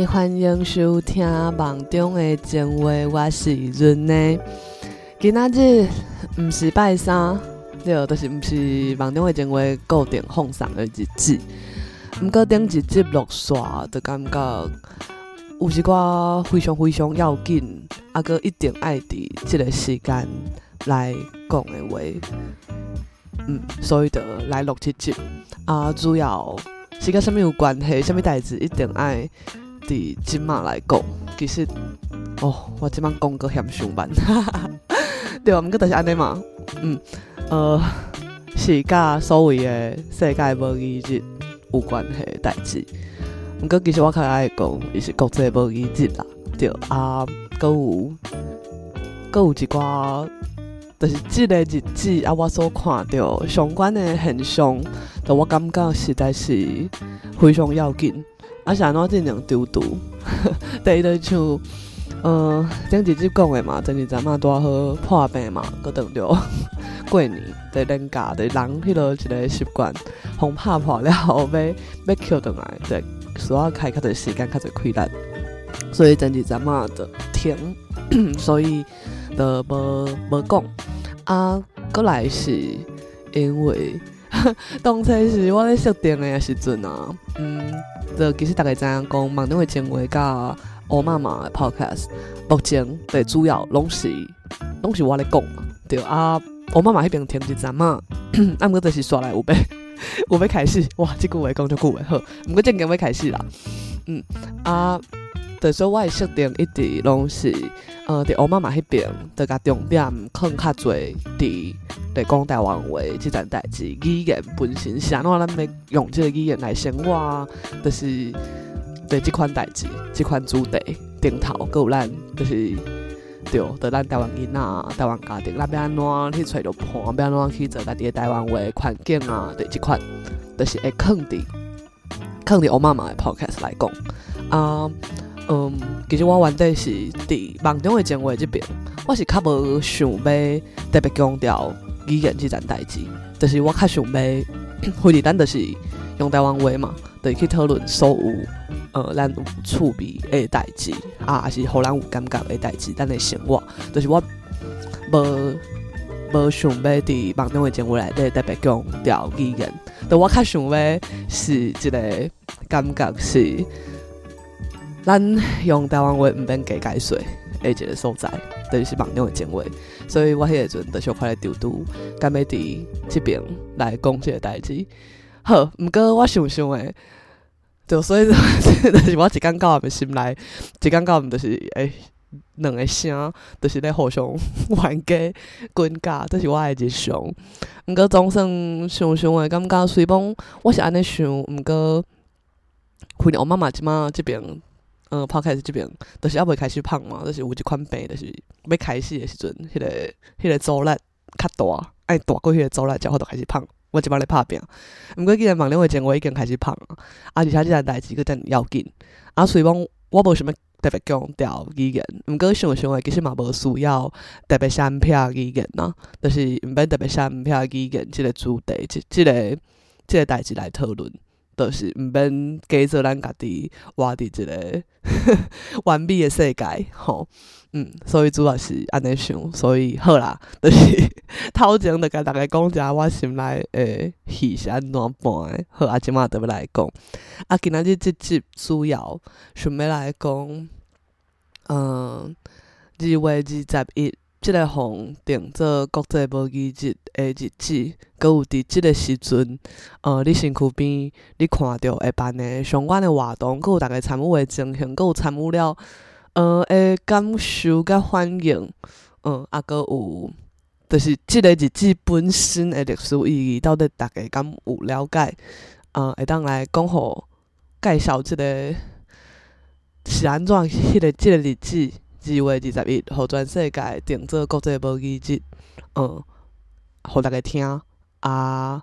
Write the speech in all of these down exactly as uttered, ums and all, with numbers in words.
欢迎收听梦中的情话，我是润呢。今仔日毋是拜三，对，就是毋是梦中的情话固定放送的日子。毋过顶一集落煞，就感觉有一寡非常非常要紧，啊，佮一定爱伫即个时间来讲的话，嗯，所以就来录这集啊，主要是甲啥物有关系，啥物代志一定爱伫即马来讲。其实，哦，我即马讲个嫌伤慢，对啊，毋过就是安尼嘛，嗯，呃，是甲所谓的世界母语日有关系的代志。毋过其实我较爱讲，伊是国际母语日啦，对啊，佮有佮有一寡，就是即个日子啊，我所看到相关的现象，就我感觉实在是非常要紧。啊，是安怎这样丢丢？第一就像，呃，顶一集讲的嘛，前一阵嘛拄好破病嘛，佮当着过年在年假，在人迄落一个习惯，互拍破了后，要要捡倒来，对，需要开较侪时间，较侪困难，所以前一阵嘛就停，所以就无无讲。啊，过来是因为当初是我咧设定的时阵啊，嗯，就其实大家知影讲，梦中的情话甲欧妈妈的 podcast， 目前最主要拢是拢是我咧讲嘛，对啊，欧妈妈迄边停一阵嘛，啊，毋过就是刷来有要有要开始，哇，即句话讲足久的好，毋过正经要开始啦，嗯啊。就说我的设定一直拢是，呃，伫欧妈妈迄边，就甲重点放较侪伫伫讲台湾话即件代志，语言本身是安怎咱要用即个语言来生活啊，就是对即款代志、即款主题顶头，佮有咱就是对，就咱台湾囡仔、台湾家庭，咱要安怎去找着伴，要安怎去做家己的台湾话环境啊，对即款，就是会放伫放伫欧妈妈的 podcast 来讲啊。嗯，其实我原底是伫梦中的情话这边，我是较无想要特别强调语言这件代志，就是我较想要，非是咱就是用台湾话嘛，就是去讨论所有呃咱有趣味的代志啊，还是互咱有感觉的代志，咱的生活，就是我无无想要伫梦中的情话内底特别强调语言，就我较想要是一个感觉是。咱用台湾话毋免加解说的一个所在，就是梦中的情话，所以我迄个阵就小可来丢丢，敢要伫即边来讲即个代志。好，毋过我想想诶，就所以就是我一工到暗的心内，一工到暗就是诶两个声，就是咧互相冤家滚架，这是我的日常。毋过总算想想诶，感觉虽讲我是安尼想，毋过可能我妈妈即马即边。嗯 ，podcast 这边就是还未开始放嘛，就是有一款病，就是要开始的时阵，迄、那个迄、那个阻力较大，爱大过迄个阻力，才好就开始放。我即摆咧拍拼，毋过既然梦中的情话已经开始放啊，而且这件代志佫真要紧。啊，虽讲我无想要特别强调语言，毋过想想诶，其实嘛无需要特别闪撇语言呐，就是毋免特别闪撇语言即个主题，即即个即个代志来讨论。就是毋免假做咱家己活伫一个完美的世界，吼，嗯，所以主要是安尼想，所以好啦，就是头前就甲大家讲一下我心内的戏是安怎办的，好啊，即马就要来讲，啊，今仔日这集主要想要来讲，嗯，二月二十一。即个互定做国际母语日的日子，佮有伫即个时阵，呃，你身躯边你看到会办的相关的活动，佮有大家参与的情形，佮有参与了，呃，的感受甲反应，嗯，啊，佮有，就是即个日子本身的历史意义，到底大家敢有了解？呃，会当来讲互介绍即个是安怎？迄个即个日子。二月二十一，互全世界定做国际母语日，嗯，互大家听啊，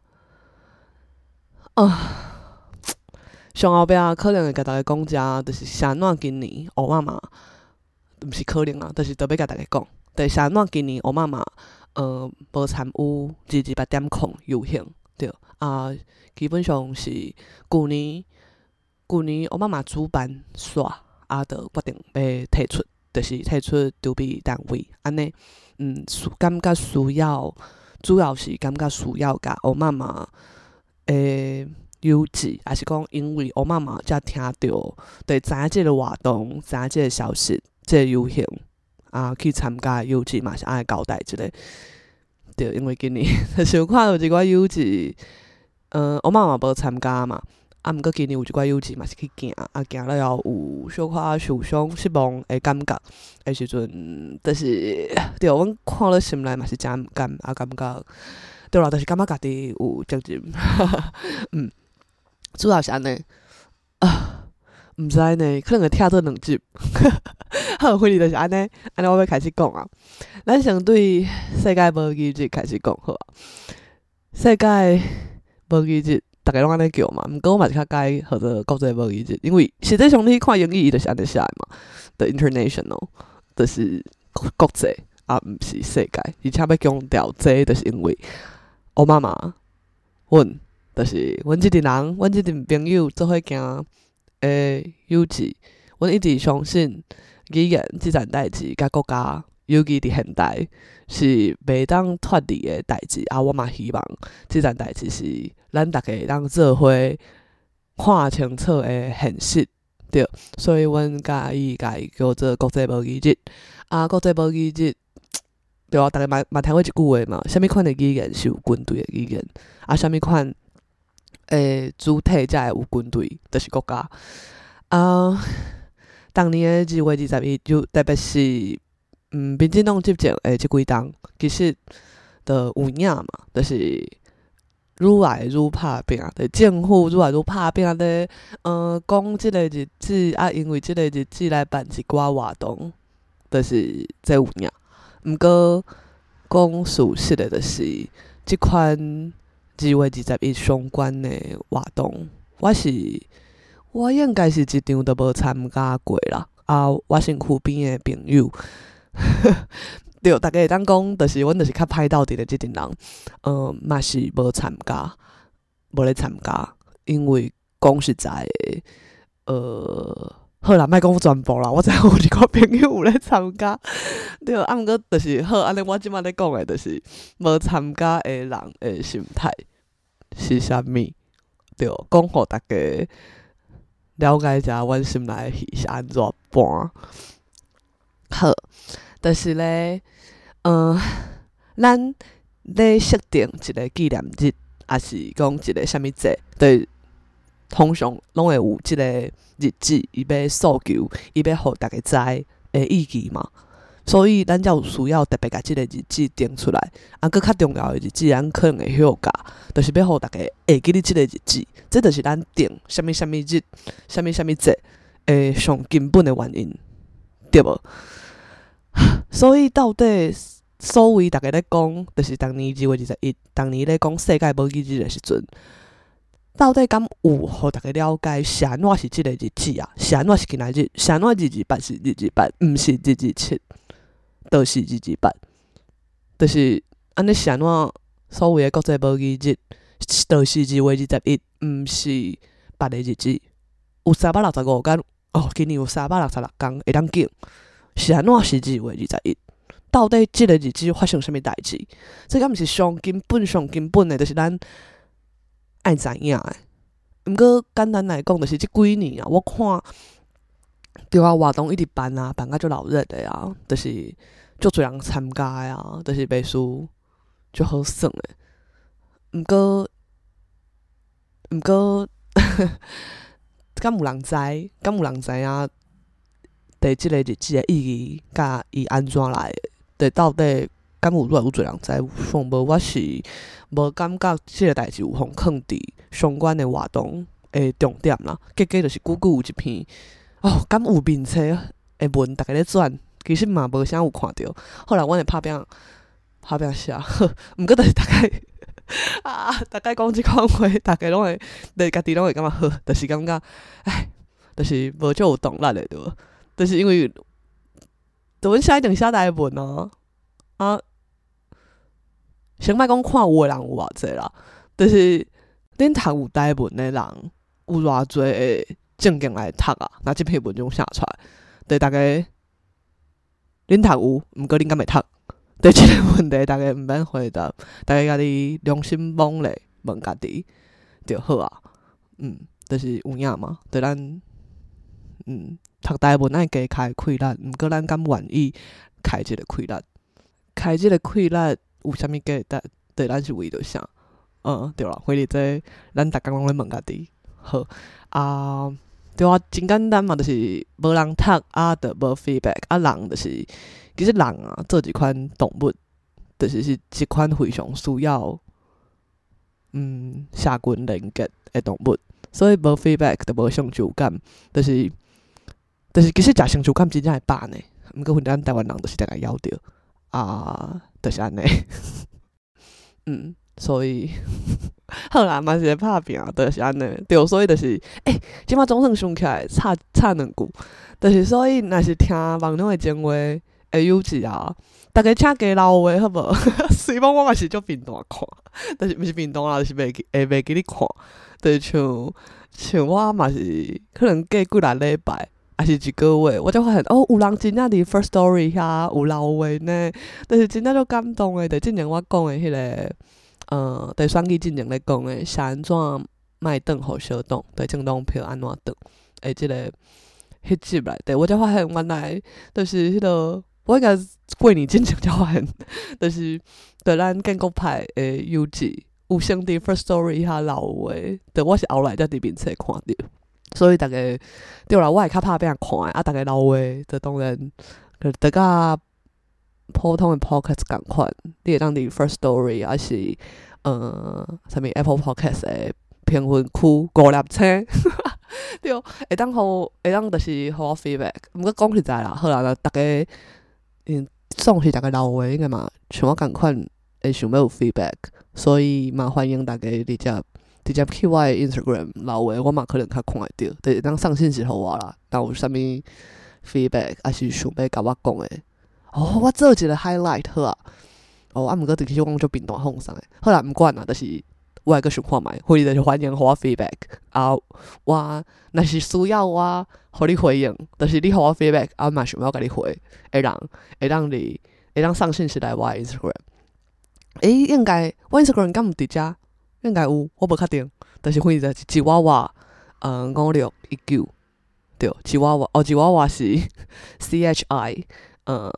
啊，上后壁可能会甲大家讲者，就是啥怎今年欧妈妈，毋是可能啊，就是都要甲大家讲，就是啥怎今年欧妈妈，呃，无参与二二八点空游行，对啊，基本上是旧年，旧年欧妈妈主办煞。 啊，就决定要退出，就是退出筹备单位安尼。嗯，感觉需要，主要是感觉需要甲欧妈妈诶邮寄，还是讲因为欧妈妈才听到，对知影即个活动，知影即个消息，即、這个游行啊去参加邮寄嘛是安尼交代即、這个。对，因为今年就是有看到一寡邮寄，呃，欧妈妈无参加嘛，啊，毋过今年有一寡邮寄嘛是去行，啊，行了后有小可受伤、失望的感觉的时阵，就是对，阮看了心内嘛是真毋甘，啊，感觉对啦，就是感觉家己有责任，嗯，主要是安尼啊，毋知呢，可能会听做两集，好，反正就是安尼，安尼我要开始讲啊。咱先对世界无语日开始讲好啊。世界无语日，逐个拢安尼叫嘛，毋过我嘛是较介意号做国际无语日，因为实际上你看英语伊就是安尼写的嘛 ，the international， 就是国际啊，毋是世界，而且要强调这就是因为我妈妈，阮就是阮即阵人，阮即阵朋友做伙行诶友志，阮一直相信语言即件代志甲国家。尤其伫现代是袂当脱离的代志，啊，我嘛希望即件代志是咱逐个会当做伙看清楚的现实，对，所以阮甲伊甲伊叫做国际无语日，啊，国际无语日，对啊，逐个嘛嘛听过一句话嘛，啥物款的语言是有军队的语言，啊，啥物款诶主体才会有军队，就是国家，啊，当年的二月二十一，就特别是。嗯，民进党执政诶，即几冬其实就有影嘛，就是愈来愈拍拼，就是政府愈来愈拍拼咧。呃，讲即个日子啊，因为即个日子来办一寡活动，就是这有影。毋过讲事实的，就是即款二月二十一相关的活动，我是我应该是一场都无参加过啦。啊，我身躯边的朋友。对，大家会当讲，就是阮就是较歹斗阵的即阵人，呃，嘛是无参加，无咧参加，因为讲实在的，呃，好啦，莫讲全部啦，我知影有一个朋友有咧参加，对，啊，毋过就是好，安尼我即摆咧讲的，就是无参加的人的心态是啥物？对，讲互大家了解一下，阮心内的戏是安怎搬。好。就是咧，嗯、呃，咱咧设定一个纪念日，还是讲一个啥物节，对，通常拢会有即个日子，伊要诉求，伊要互大家知的意义嘛。所以咱才有需要特别甲即个日子定出来。啊，搁较重要的日子，咱可能会休假，就是要互大家会记咧即个日子。这就是咱定啥物啥物日、啥物啥物节诶上根本的原因，对无？所以到底所谓大家咧讲，就是当年二月二十一，当年咧讲世界无语日的时阵，到底敢有互大家了解是安怎是即个日子啊？是安怎是今仔日？是安怎日二八是日二八，毋是日二七，就是日二八，就是安尼是安怎所谓的国际无语日，就是二月二十一，毋是别个日子。有三百六十五天，哦，今年有三百六十六天会当景。是安怎是二月二十一？到底即个日子发生啥物代志？这敢毋是上根本、上根本的，就是咱爱知影的。毋过简单来讲，就是即几年啊，我看对啊，活动一直办啊，办甲足闹热的啊，就是足侪人参加的啊，就是袂输足好耍的。毋过，毋过，敢有人知？敢有人知影？对即个日子的意义，甲伊安怎来的？对，到底敢有愈来愈侪人知？上无我是无感觉即个代志有互放伫相关的活动的重点啦。结果就是久久有一篇哦，敢有面册的文，逐个咧转，其实嘛无啥有看到。后来阮会拍拼拍拼写，毋过就是大概啊，大概讲即款话，大家拢会，对家己拢会感觉好，就是感觉，唉，就是无足有动力的对无？就是因为，就阮写一定写台文啊，啊，先莫讲看有诶人有偌济啦，就是恁读有台文诶人有偌济会正经来读啊，若即篇文章写出来，对大家恁读有，毋过恁敢会读？对即个问题，大家毋免回答，大家家己良心摸咧问家己就好啊。嗯，就是有影嘛，对咱嗯读台文爱加开开力，毋过咱敢愿意开即个开力？开即个开力有啥物价值？对咱是为着啥？嗯，对啦，所以这咱逐工拢咧问家己。好啊，对啊，真简单嘛，就是无人读啊，就无 feedback 啊，人就是其实人啊，做一款动物，就是是一款非常需要嗯社群连结的动物，所以无 feedback 就无成就感，就是就是其实食成就感真正会饱呢，毋过咱台湾人就是大概枵着啊，就是安尼，嗯。所以，好啦，嘛是会拍拼，就是安尼。对，所以就是，诶、欸，即摆总算想起来，差差两句。就是所以，若是听网络的情话会有志啊，大家请加留话好无？虽然我嘛是足频繁看，但是毋是频繁啦，就是袂记会袂记咧看。就是像像我嘛是可能过几六礼拜，还是一个月，我才发现哦，有人真正伫 First Story 遐有留话呢，就是真正足感动诶。就之前我讲诶迄个。呃，对选举进前咧讲诶，是安怎卖顿互小党，对政党票安怎顿？诶，即、这个迄集内底，我才发现原来就是迄、那个，我应该过年进前才发现，就是对咱建国派诶优质有先伫 First Story 遐留话，对我是后来才伫面册看到，所以大家对啦，我会较拍拼看诶，啊，大家留话就当然就甲。普通的 podcast 共款，你会当伫 First Story 还是呃啥物 Apple Podcast 的评分区五粒星，对，会当互会当就是互我 feedback。毋过讲实在啦，好啦，若大家嗯总是大家留话应该嘛，像我共款会想要有 feedback，所以嘛欢迎大家直接直接去我的 Instagram 留话，我嘛可能较看会到，就是当上信息互我啦。若有啥物 feedback，还是想要甲我讲诶。哦，我做一个 highlight 好啊。哦，啊，毋过其实我讲足频繁放送诶。好啦，毋管啦，就是我会阁想看觅，所以就是欢迎互我 feedback。啊，我若是需要我互你回应，就是你互我 feedback，啊，我嘛想要甲你回，会让会让你会让上信息来我 Instagram。诶、欸，应该我 Instagram 敢毋伫遮？应该有，我无确定。但是反正就是吉娃娃，嗯，五六一九，对，吉娃娃，哦，吉娃娃是 C H I。呃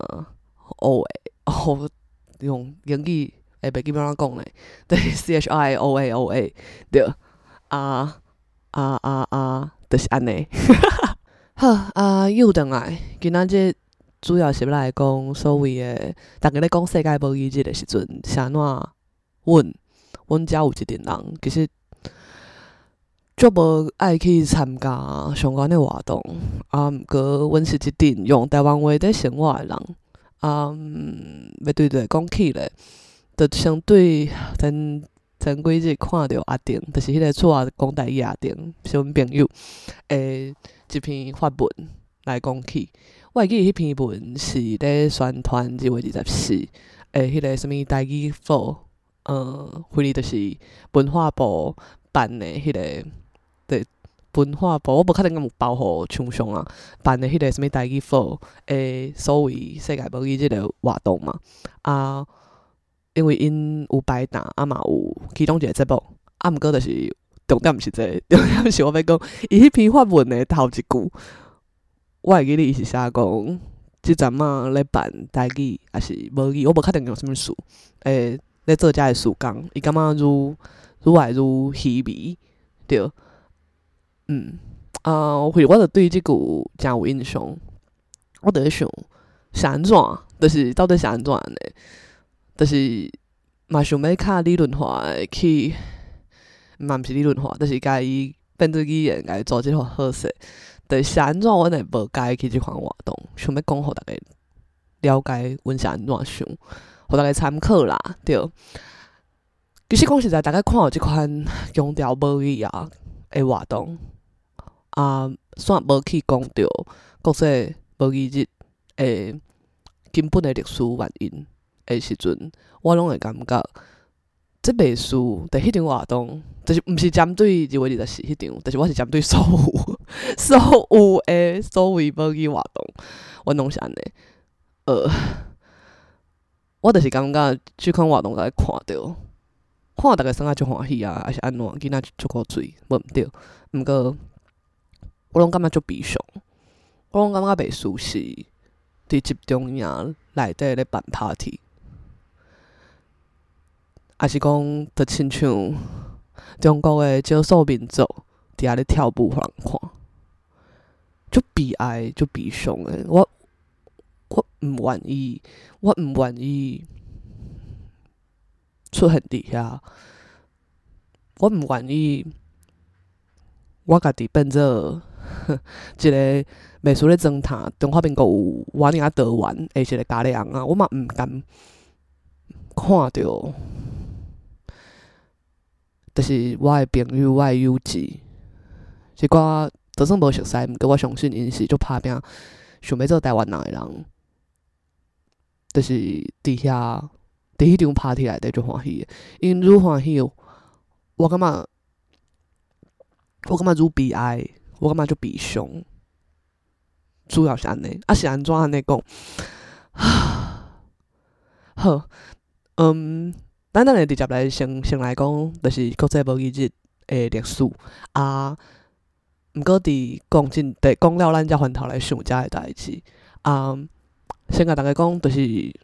，O A， 哦，用英语会袂记要安怎讲咧？对 ，C H I O A O A， 对，啊啊啊啊，就是安尼。好啊，又转来，今仔日主要是要来讲所谓诶，逐个咧讲世界无意日诶时阵，是安怎？阮阮遮有一群人，其实足无爱去参加相关的活动，啊，毋过阮是一群用台湾话在生活的人，啊，嗯、要对对讲起咧，就相对前前几日看到阿丁，就是迄个厝仔讲台语阿丁，是阮朋友诶一篇发文来讲起。我会记得迄篇文是咧宣传二月二十四诶，迄个什物台语课，呃，反正就是文化部办的迄个。对文化部，我无确定敢有包互厂商啊办的迄个什物台语课诶，所谓世界无语即个活动嘛啊，因为因有摆档啊嘛有其中一个节目啊，毋过就是重点毋是这個，重点是我要讲伊迄篇发文的头一句，我会记得伊是写讲即阵仔咧办台语还是无语，我无确定用什物事诶，咧做遮个事工，伊感觉愈愈来愈稀微，对。嗯，啊，我我就对即句真有印象。我就咧想，是安怎？就是到底是安怎呢？就是嘛想要较理论化的去，嘛毋是理论化，就是家己变做语言，家己做即个好势。就是是安怎，阮会无介意去即款活动，想要讲互大家了解阮是安怎想，互大家参考啦，对。其实讲实在，大家看到即款强调母语啊的活动。啊，煞无去讲到国际母语日诶根本的历史原因诶时阵，我拢会感觉，即袂输伫迄场活动，就是毋是针对二月二十四迄场，但是我是针对所有所有诶所谓无语活动，阮拢是安尼。呃，我就是感觉即款活动甲伊看着，看逐个生啊足欢喜啊，还是安怎？囡仔出口水，无毋对。毋过我拢感觉足悲伤，我拢感觉袂舒适，伫集中营内底咧办 party， 还是讲着亲像中国诶少数民族伫遐咧跳舞互人看，足悲哀、足悲伤诶。我我毋愿意，我毋愿意出现伫遐，我毋愿意。我家己变做一个袂输咧装塔，中华民国有我尔啊多元诶一个家己人啊，我嘛毋甘看着，就是我诶朋友、我诶友姊，即寡就算无熟悉，毋过我相信因是足拍拼，想要做台湾人诶人，就是伫遐伫迄场 party 内底足欢喜诶，因愈欢喜，我感觉。我感觉愈悲哀，我感觉足悲伤，主要是安尼。啊是安怎安尼讲？好，嗯，咱等下直接来先先来讲，就是国际无语日诶历史啊。毋过伫讲真，得讲了，咱才回头来想遮诶代志啊。先甲大家讲，就是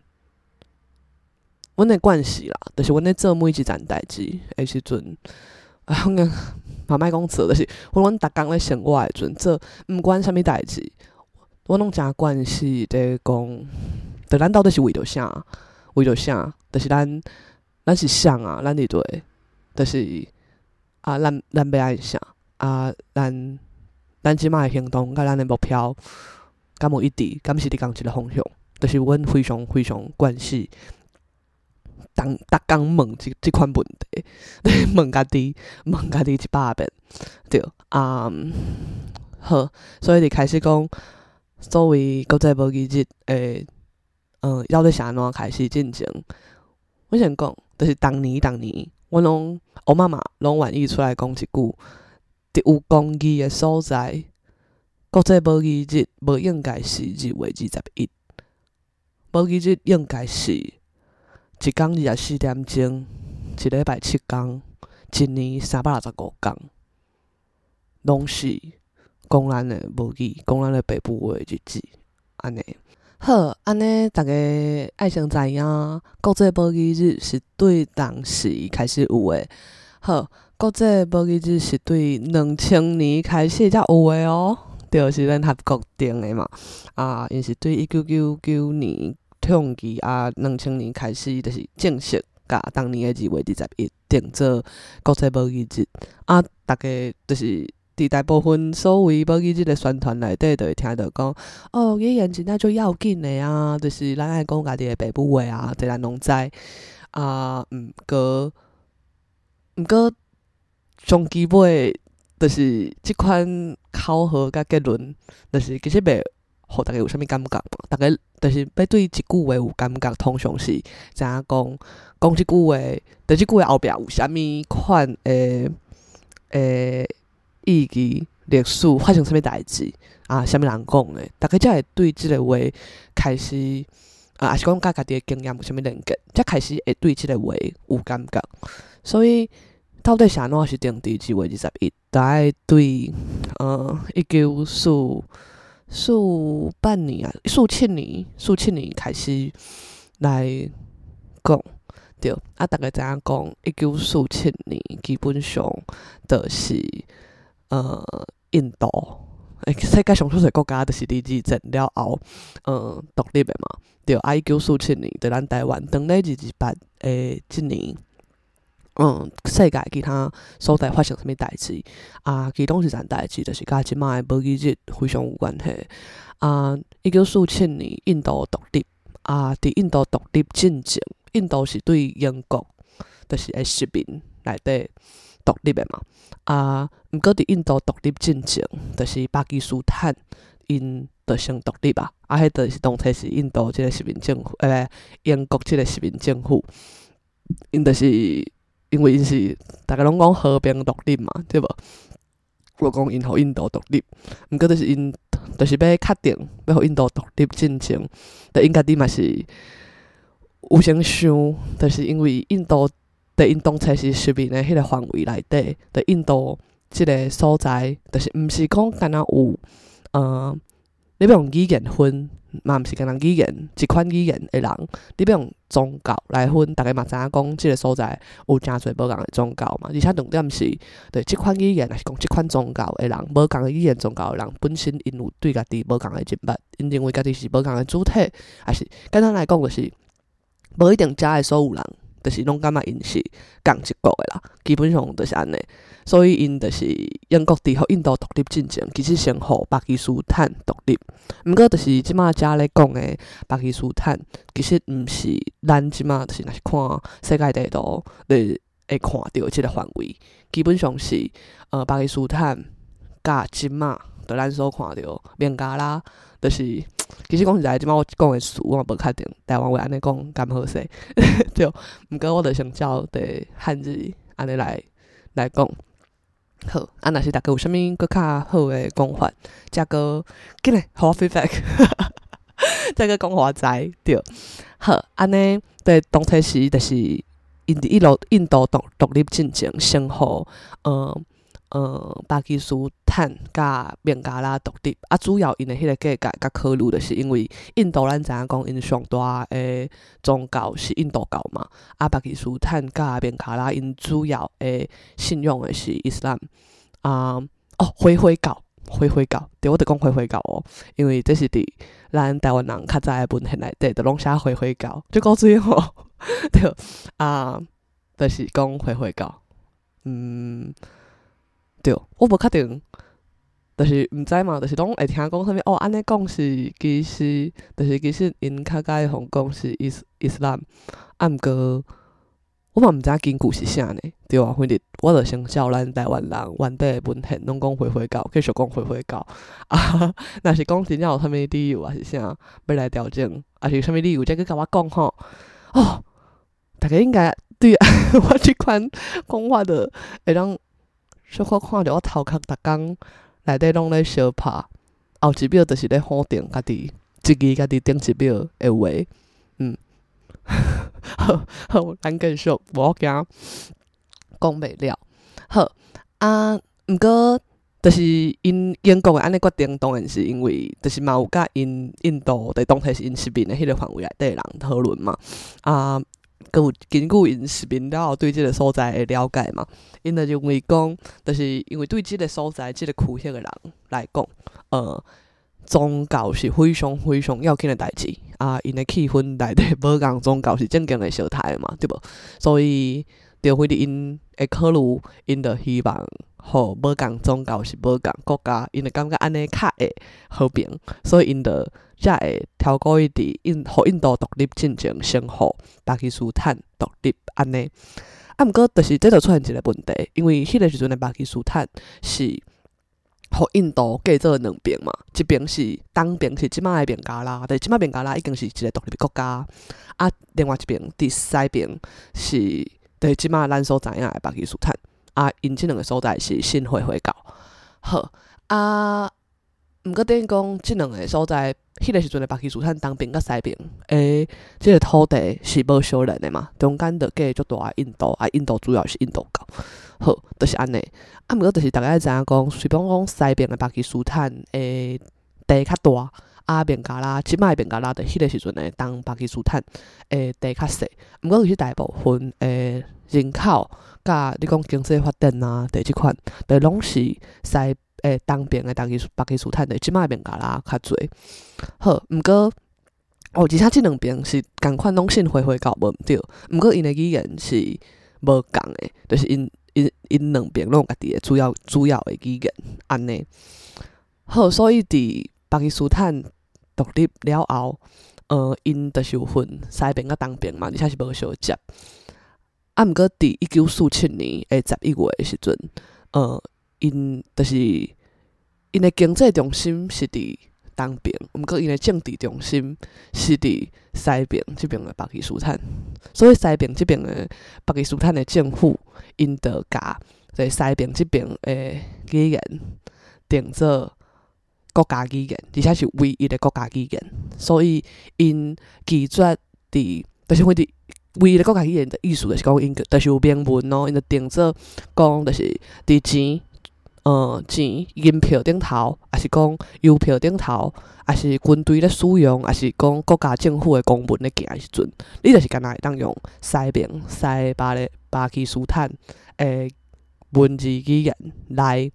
阮诶惯势啦，就是阮咧做每一件代志诶时阵，啊，嘛莫讲做，就是阮逐工咧生活诶时阵做，毋管啥物代志，阮拢诚惯势伫讲，着咱到底是为着啥？为着啥？就是咱咱是谁啊？咱伫对，就是啊，咱咱要爱啥？啊，咱咱即摆诶行动，甲咱诶目标，敢有一致？敢是伫共一个方向？就是阮非常非常惯势。当逐工问即即款问题，问家己，问家己一百遍，对啊、嗯，好，所以就开始讲所谓国际无语日诶，嗯，要伫是安怎开始进前，我先讲，就是当年当年，我拢我妈妈拢愿意出来讲一句，伫有公义诶所在，国际无语日无应该是二月二十一，无语日应该是。一工二十四点钟，一礼拜七工，一年三百六十五工，拢是讲咱的母语，讲咱的爸母话的日子，安尼。好，安尼大家爱先知影，国际母语日是对当时开始有的。好，国际母语日是对两千年开始才有的哦，就是咱合国定的嘛。啊，因是对一九九九年。统计啊，两千年开始就是正式甲当年的二月二十一定做国际母语日啊，大家就是伫大部分所谓母语日的宣传内底，就会听到讲哦，语言真正足要紧的啊，就是咱爱讲家己的爸母话啊，这咱拢知啊。毋过毋过上基本就是即款考核甲结论，就是其实袂。互大家有啥物感觉？大家就是要对一句话有感觉，通常是知影讲讲即句话，在即句话后壁有啥物款诶诶意义、历史发生啥物代志啊？啥物人讲诶？大家才会对即个话开始啊，还是讲甲家己诶经验有啥物连结，才开始会对即个话有感觉。所以到底是安怎是定伫二月二十一？大概对呃一九四。数半年啊，数七年，数七年开始来讲，对啊，大家知影讲，一九四七年基本上就是呃印度，诶，世界上出侪国家就是伫二战了后，呃独立的嘛，对啊，一九四七年伫咱台湾当咧二二八诶即年。嗯，世界其他所在发生啥物代志啊？其中一件代志就是甲即摆的母语日非常有关系啊。一九四七年印度独立啊，伫印度独立进前，印度是对英国就是诶殖民内底独立的嘛啊。毋过伫印度独立进前，就是巴基斯坦因就先独立啊，啊，迄就是当初是印度即个殖民政府，诶，英国即个殖民政府，因就是。因为因是大家拢讲和平独立嘛，对无？ 我讲因互印度独立，毋过就是因就是要确定要互印度独立进前，就因家己嘛是有先想，就是因为印度伫因当初是殖民的迄个范围内底，伫印度即个所在，就是毋是讲敢若有呃，你要用语言分，嘛毋是敢若语言一款语言的人，你要用宗教来分，大家嘛知影讲即个所在有诚侪无共的宗教嘛，而且重点是，对即款语言，还是讲即款宗教的人，无共的语言宗教的人，本身因有对家己无共的认捌，因认为家己是无共的主体，还是简单来讲就是，无一定遮的所有人，就是拢感觉因是共一国的啦，基本上就是安尼。所以因就是英国伫互印度独立进前，其实先互巴基斯坦独立。毋过就是即马遮咧讲的巴基斯坦，其实毋是咱即马就是若是看世界地图，就是会看到即个范围。基本上是呃巴基斯坦甲即马，就咱所看到孟加拉，就是其实讲实在，即马我讲的词我无确定，台湾话安尼讲敢好势，对。毋过我就先照伫汉字安尼来来讲。好，啊，若是大家有啥物搁较好诶讲法，则搁紧嘞，互我 feedback， 则搁讲互我知，对。好，安尼对当初时就是因伫一路印度独独立进前，先互呃呃巴基斯坦甲孟加拉独立，啊，主要因诶迄个计价甲考虑，就是因为印度咱知影讲因上大诶宗教是印度教嘛，啊，巴基斯坦甲孟加拉因主要诶信仰诶是伊斯兰，啊，哦，回回教，回回教，对，我得讲回回教哦，因为这是伫咱台湾人较早诶文献内底，就拢写回回教，就够水吼，对，啊，就是讲回回教，嗯。对，我无确定，就是毋知嘛，就是拢会听讲啥物哦，安尼讲是其实，就是其实因较解互讲是伊斯伊斯兰，啊毋过我嘛毋知根据是啥呢，对啊，反正我就先照咱台湾人原底的文献拢讲回回教，继续讲回回教啊，若是讲真正有啥物理由，还是啥要来调整，还是有啥物理由，再去甲我讲吼，哦，大家应该对我即款讲法的会当。小可看着我头壳逐工内底拢咧相拍，后一秒就是咧否定家己，一字家己顶一秒的话，嗯，好，好，咱继续，无我惊讲袂了。好啊，毋过就是因英国的安尼决定，当然是因为就是嘛有甲因印度的当初是因殖民的迄个范围内底人讨论嘛，啊。佮有根据因殖民了后对即个所在的了解嘛，因就认为讲，就是因为对即个所在、即个区域的人来讲，呃，宗教是非常非常要紧的代志啊。因的气氛内底无共宗教是正经的相杀嘛，对无？所以，就非得因会考虑，因就希望，吼无共宗教是无共国家，因就感觉安尼较会和平，所以因就。才会超过伊伫印，互印度独立进前，先互巴基斯坦独立安尼。啊，毋过就是这就出现一个问题，因为迄个时阵的巴基斯坦是互印度隔做两边嘛，一边是东边是即马的孟加拉，但即马孟加拉已经是一个独立国家，啊，另外一边伫西边是就是即马咱所知影的巴基斯坦，啊，因即两个所在是信回回教。好啊。毋过等于讲，即两个所在，迄个时阵的巴基斯坦东边甲西边，诶，即个土地是无相连的嘛，中间就隔足大印度，啊，印度主要是印度教，好，就是安尼。啊，毋过就是大家知影讲，随便讲西边的巴基斯坦诶地较大，啊，孟加拉，即摆孟加拉的迄个时阵的东巴基斯坦诶地较细，毋过其大部分诶人口甲你讲经济发展啊，地即款，就拢是西。诶，东边诶，巴基巴基斯坦的即摆孟加拉较侪。好，毋过哦，而且即两边是共款拢信回回教无毋对，毋过因诶语言是无共诶，就是因因因两边拢有家己诶主要主要诶语言安尼。好，所以伫巴基斯坦独立了后，呃，因就是有分西边甲东边嘛，而且是无相接。啊，毋过伫一九四七年诶十一月诶时阵，呃。因就是因的经济中心是伫东边，毋过因的政治中心是伫西边即边的巴基斯坦，所以西边即边的巴基斯坦的政府，因就甲在西边即边的语言定做国家语言，而且是唯一的国家语言，所以因拒绝伫，就是因伫唯一的国家语言的意思，就是讲因就是有明文咯，因就定做讲就是伫钱。呃，钱银票顶头，还是讲邮票顶头，还是军队咧使用，还是讲国家政府的公文咧行的时阵，你就是干那会当用西边西巴的巴基斯坦的文字语言来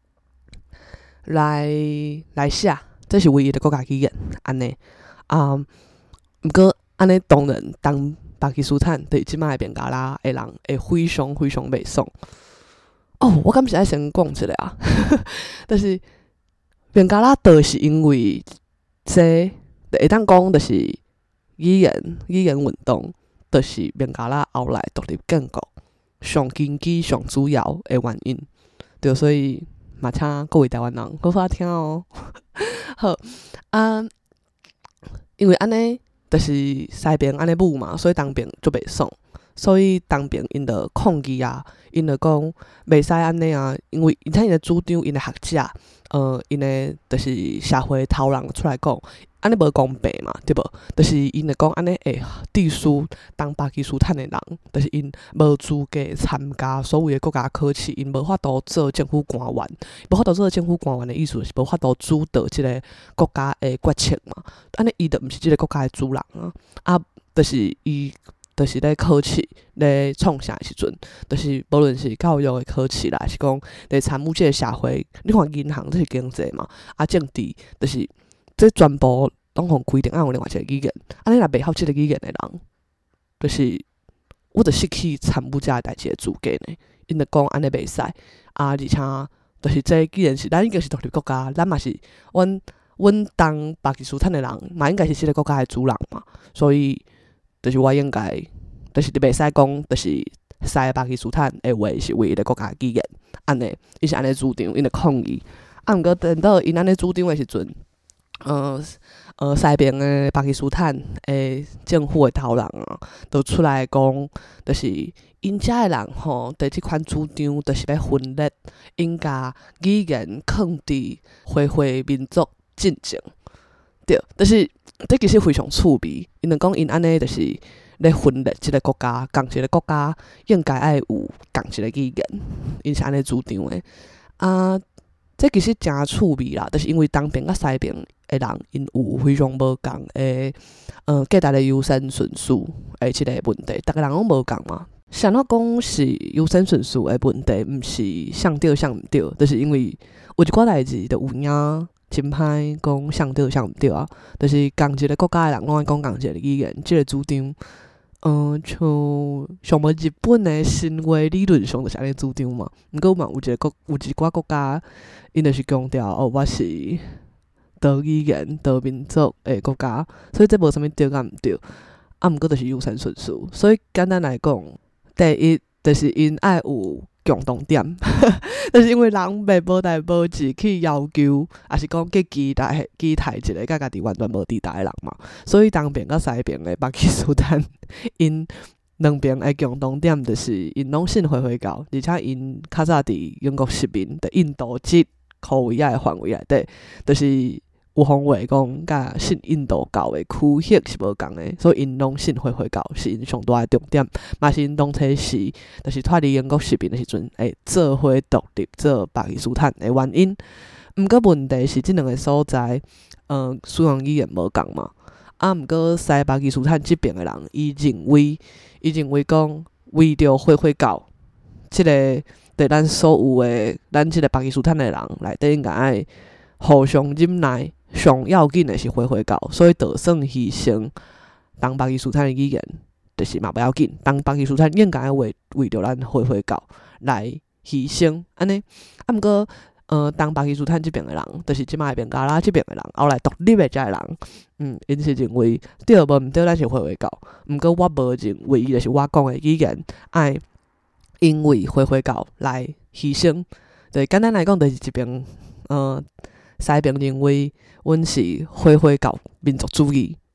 来来写，这是唯一的国家语言，安尼啊。毋过安尼当然，当巴基斯坦对即摆边加拉的人会非常非常袂爽。哦，我敢是爱先讲一下啊，就是边加拉就是因为这会当讲就是语言语言运动，就是边加拉后来独立建国上经济上主要的原因，对，所以嘛请各位台湾人好好听哦。好啊，因为安尼就是西边安尼舞嘛，所以东边就袂爽。所以东边因就抗议啊，因就讲袂使安尼啊，因为因睇因的主张，因的学者，呃，因的就是社会头人出来讲，安尼无公平嘛，对无？就是因就讲安尼会致使当巴基斯坦的人，就是因无资格参加所谓的国家考试，因无法度做政府官员，无法度做政府官员的意思就是无法度主导即个国家的决策嘛，安尼伊就毋是即个国家的主人啊，啊，就是伊。就是咧考试咧创啥的时阵，就是无论是教育的考试啦，是讲咧参与即个社会，你看银行这是经济嘛，啊政治就是这全部拢互规定要用另外一个语言，安尼若袂晓即个语言的人，就是我就失去参与遮个代志的资格呢。因就讲安尼袂使啊，而且就是这既然是咱已经是独立国家，咱嘛是阮阮当巴基斯坦的人，嘛应该是即个国家的主人嘛，所以。就是我应该，就是你袂使讲，就是西巴基斯坦的话是唯一的国家语言，安尼，伊是安尼主张，因的抗议。啊，毋过等到因安尼主张的时阵，呃呃，西边的巴基斯坦的政府的头人啊，都出来讲，就是因遮的人吼，对即款主张，就是要分裂，因甲语言放伫回回民族进前。对，就是这其实非常趣味。因就讲因安尼就是咧分裂即个国家，共一个国家应该爱有共一个语言，因是安尼主张的。啊，这其实真趣味啦，就是因为东边甲西边的人，因有非常无共的呃价值的优先顺序的即个问题，逐个人拢无共嘛。想要讲是优先顺序的问题，毋是向对向毋对，就是因为有一寡代志就有影。真歹讲向对向毋对啊，就是共一个国家的人拢爱讲共一个语言，即、这个主张，嗯，像像无日本的神话理论上就是安尼主张嘛。毋过嘛有一个国有一寡国家，因就是强调哦，我是多语言、多民族的国家，所以这无啥物对甲毋对。啊，毋过就是优先顺序。所以简单来讲，第一就是因爱有。共同点，就是因为人袂无代无志去要求，也是讲去期待期待一个甲家己完全无地带的人嘛。所以东边甲西边的巴基斯坦，因两边的共同点就是因拢信回回教，而且因较早伫英国殖民的印度即区域的范围内底，就是有方话讲，甲信印度教的区域是无共的，所以因拢信回回教是因上大的重点，嘛是因当初是，就是脱离英国殖民的时阵，会做伙独立做巴基斯坦的原因。毋过问题是，即两个所在，呃，使用语言无共嘛。啊，毋过西巴基斯坦即边的人，伊认为，伊认为讲，为着回回教，即、这个对咱所有的咱即个巴基斯坦的人内底应该爱互相忍耐。上要紧的是回回教，所以就算牺牲当巴基斯坦的语言，就是嘛不要紧。当巴基斯坦应该为为着咱回回教来牺牲，安尼。啊，毋过呃，当巴基斯坦即边的人，就是即摆边加拉即边的人，后来独立的遮个人，嗯，因是认为对无毋对，咱是回回教。毋过我无认为，伊就是我讲的语言爱因为回回教来牺牲。对，简单来讲，就是即边呃。西边认为，阮是回回教民族主义，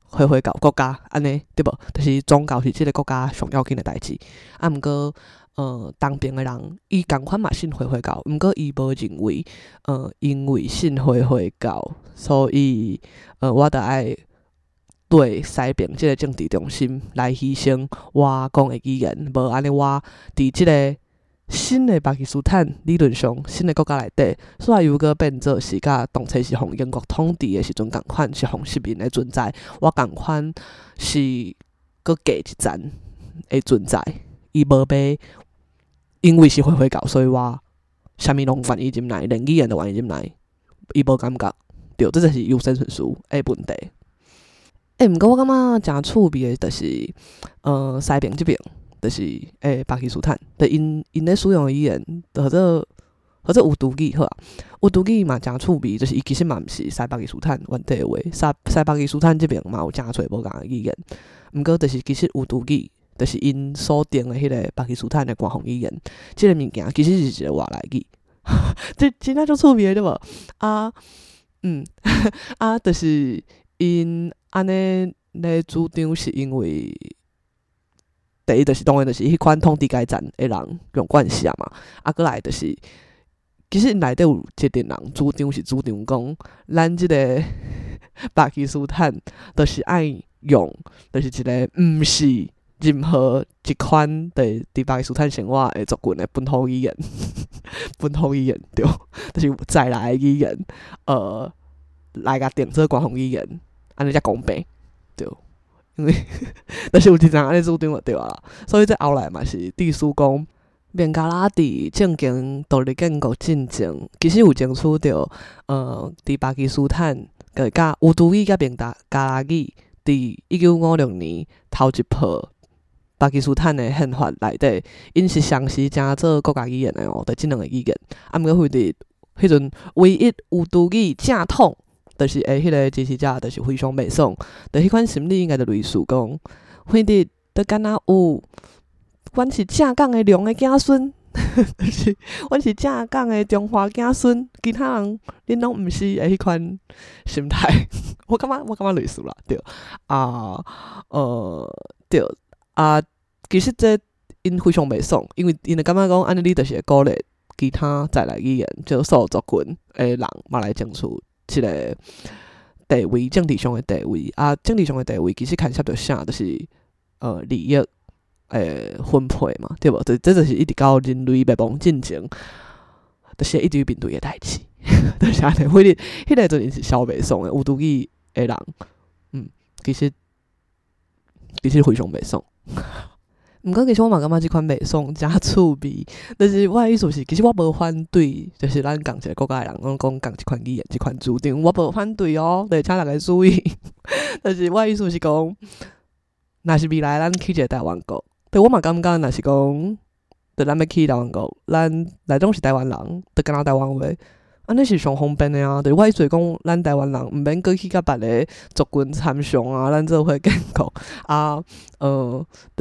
回回到国家安尼对无？就是宗教是即个国家上要紧的代志。啊，毋过呃，当兵的人伊共款嘛信回回教，毋过伊无认为呃，因为信回回教，所以呃，我著爱对西边即个政治中心来牺牲我讲的语言，无安尼我伫即个新的巴基斯坦理论上新的国家内底，煞又搁变做是甲当初是互英国统治的时阵共款是互殖民的存在，我共款是搁加一层的存在，伊无被因为是回回教，所以我啥物拢愿意入来，连语言都愿意入来，伊无感觉，对，这就是优先顺序的问题。诶，毋过我感觉诚趣味的，就是呃西边即边。就是诶，巴基斯坦，就因因咧使用的语言，就或者或者有图语好啊，有图语嘛诚趣味，就是伊其实嘛毋是西巴基斯坦原地的话，西西巴基斯坦即边嘛有诚侪无共的语言，毋过就是其实有图语，就是因所定的迄个巴基斯坦的官方语言，即、这个物件其实是一个外来语，这真正足趣味的对无？啊，嗯，啊，就是因安尼咧主张是因为。第一就是当然就是迄款统治阶层的人用惯习嘛，啊，过来就是其实内底有一群人主张是主张讲，咱即个巴基斯坦就是爱用，就是一个毋是任何一款伫伫巴基斯坦生活的族群的本土语言，本土语言对，就是再来的语言，呃，来甲定做官方语言，安尼才公平，对。因为，但是有一人安尼主张就对啊啦，所以这后来嘛是地书讲，孟加拉伫正经独立建国进前，其实有争取着，呃，伫巴基斯坦个甲乌都语甲孟加拉语，伫一九五六年头一波巴基斯坦的宪法内底，因是详细正做国家语言的哦，就即两个语言，啊，毋过迄伫迄阵唯一乌都语正统。就是诶，迄个支持者就是非常袂爽，就迄款心理应该就类似讲，反正都敢若有，阮是正港诶龙诶子孙，就是阮是正港诶中华子孙，其他人恁拢毋是诶迄款心态，我感觉我感觉类似啦，对啊，呃，对啊，其实这因非常袂爽，因为因会感觉讲安尼你就是会鼓励其他再来语言，就所有族群诶人嘛来争取。即个地位，政治上的地位啊，政治上的地位其实牵涉到啥，就是呃利益诶分配嘛，对无？这这就是一直到人类灭亡进前，就是一直面对的代志。就是安尼，所以迄个阵是消袂爽的，有独语的人，嗯，其实其实非常袂爽。毋过其实我嘛感觉即款袂爽诚趣味，但是我的意思是，其实我无反对，就是咱共一个国家的人讲讲共即款语言、即款主张，我无反对哦，对，请大家注意。但是我的意思是讲，若是未来咱去一个台湾国，对我嘛感觉，若是讲，对咱要去台湾国，咱内中是台湾人，就敢若台湾话，安尼是上方便的啊。对我意思是讲，咱台湾人毋免过去甲别个族群参详啊，咱做伙建国啊，呃，就是。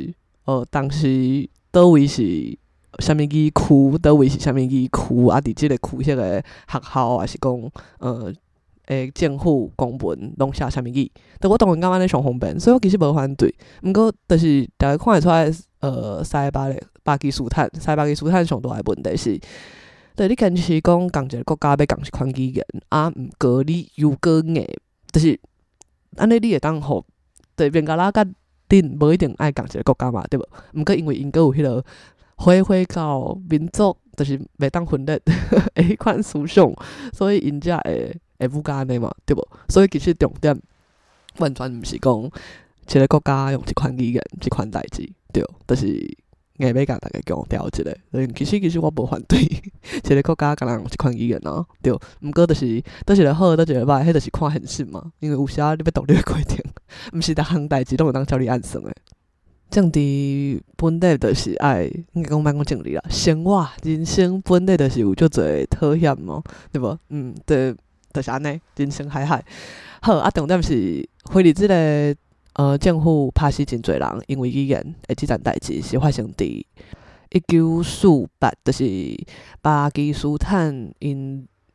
呃，当时倒位是啥物语区，倒位是啥物语区，啊，伫即个区迄个学校，还是讲呃，诶，政府公文拢写啥物语，但我当然感觉安尼上方便，所以我其实无反对。毋过，就是大家看会出来，呃，西巴咧巴基斯坦，西巴基斯坦上大诶问题是，对你坚持讲共一个国家要共一款语言，啊，毋过你又搁硬，就是安尼你会当互对孟加拉甲。恁无一定爱共一个国家嘛，对无？毋过因为因阁有迄个回回教民族，就是袂当分裂诶迄款思想，所以因才会会不干的嘛，对无？所以其实重点完全毋是讲一个国家用一款语言、一款代志，对，就是硬要甲大家强调一个。其实其实我无反对一个国家敢若用一款语言啊，对。毋过就是倒一个好，倒一个歹，迄就是看现实嘛。因为有时啊，你要独立过程，毋是逐项代志拢会当照你按算诶。政治本来就是爱，应该讲莫讲政治啦，生活人生本来就是有足侪讨厌嘛，对无？嗯，对，就是安尼，人生海海。好啊，重点是回嚟即个。呃，政府拍死真侪人，因为语言诶，即件代志是发生伫一九四八，就是巴基斯坦因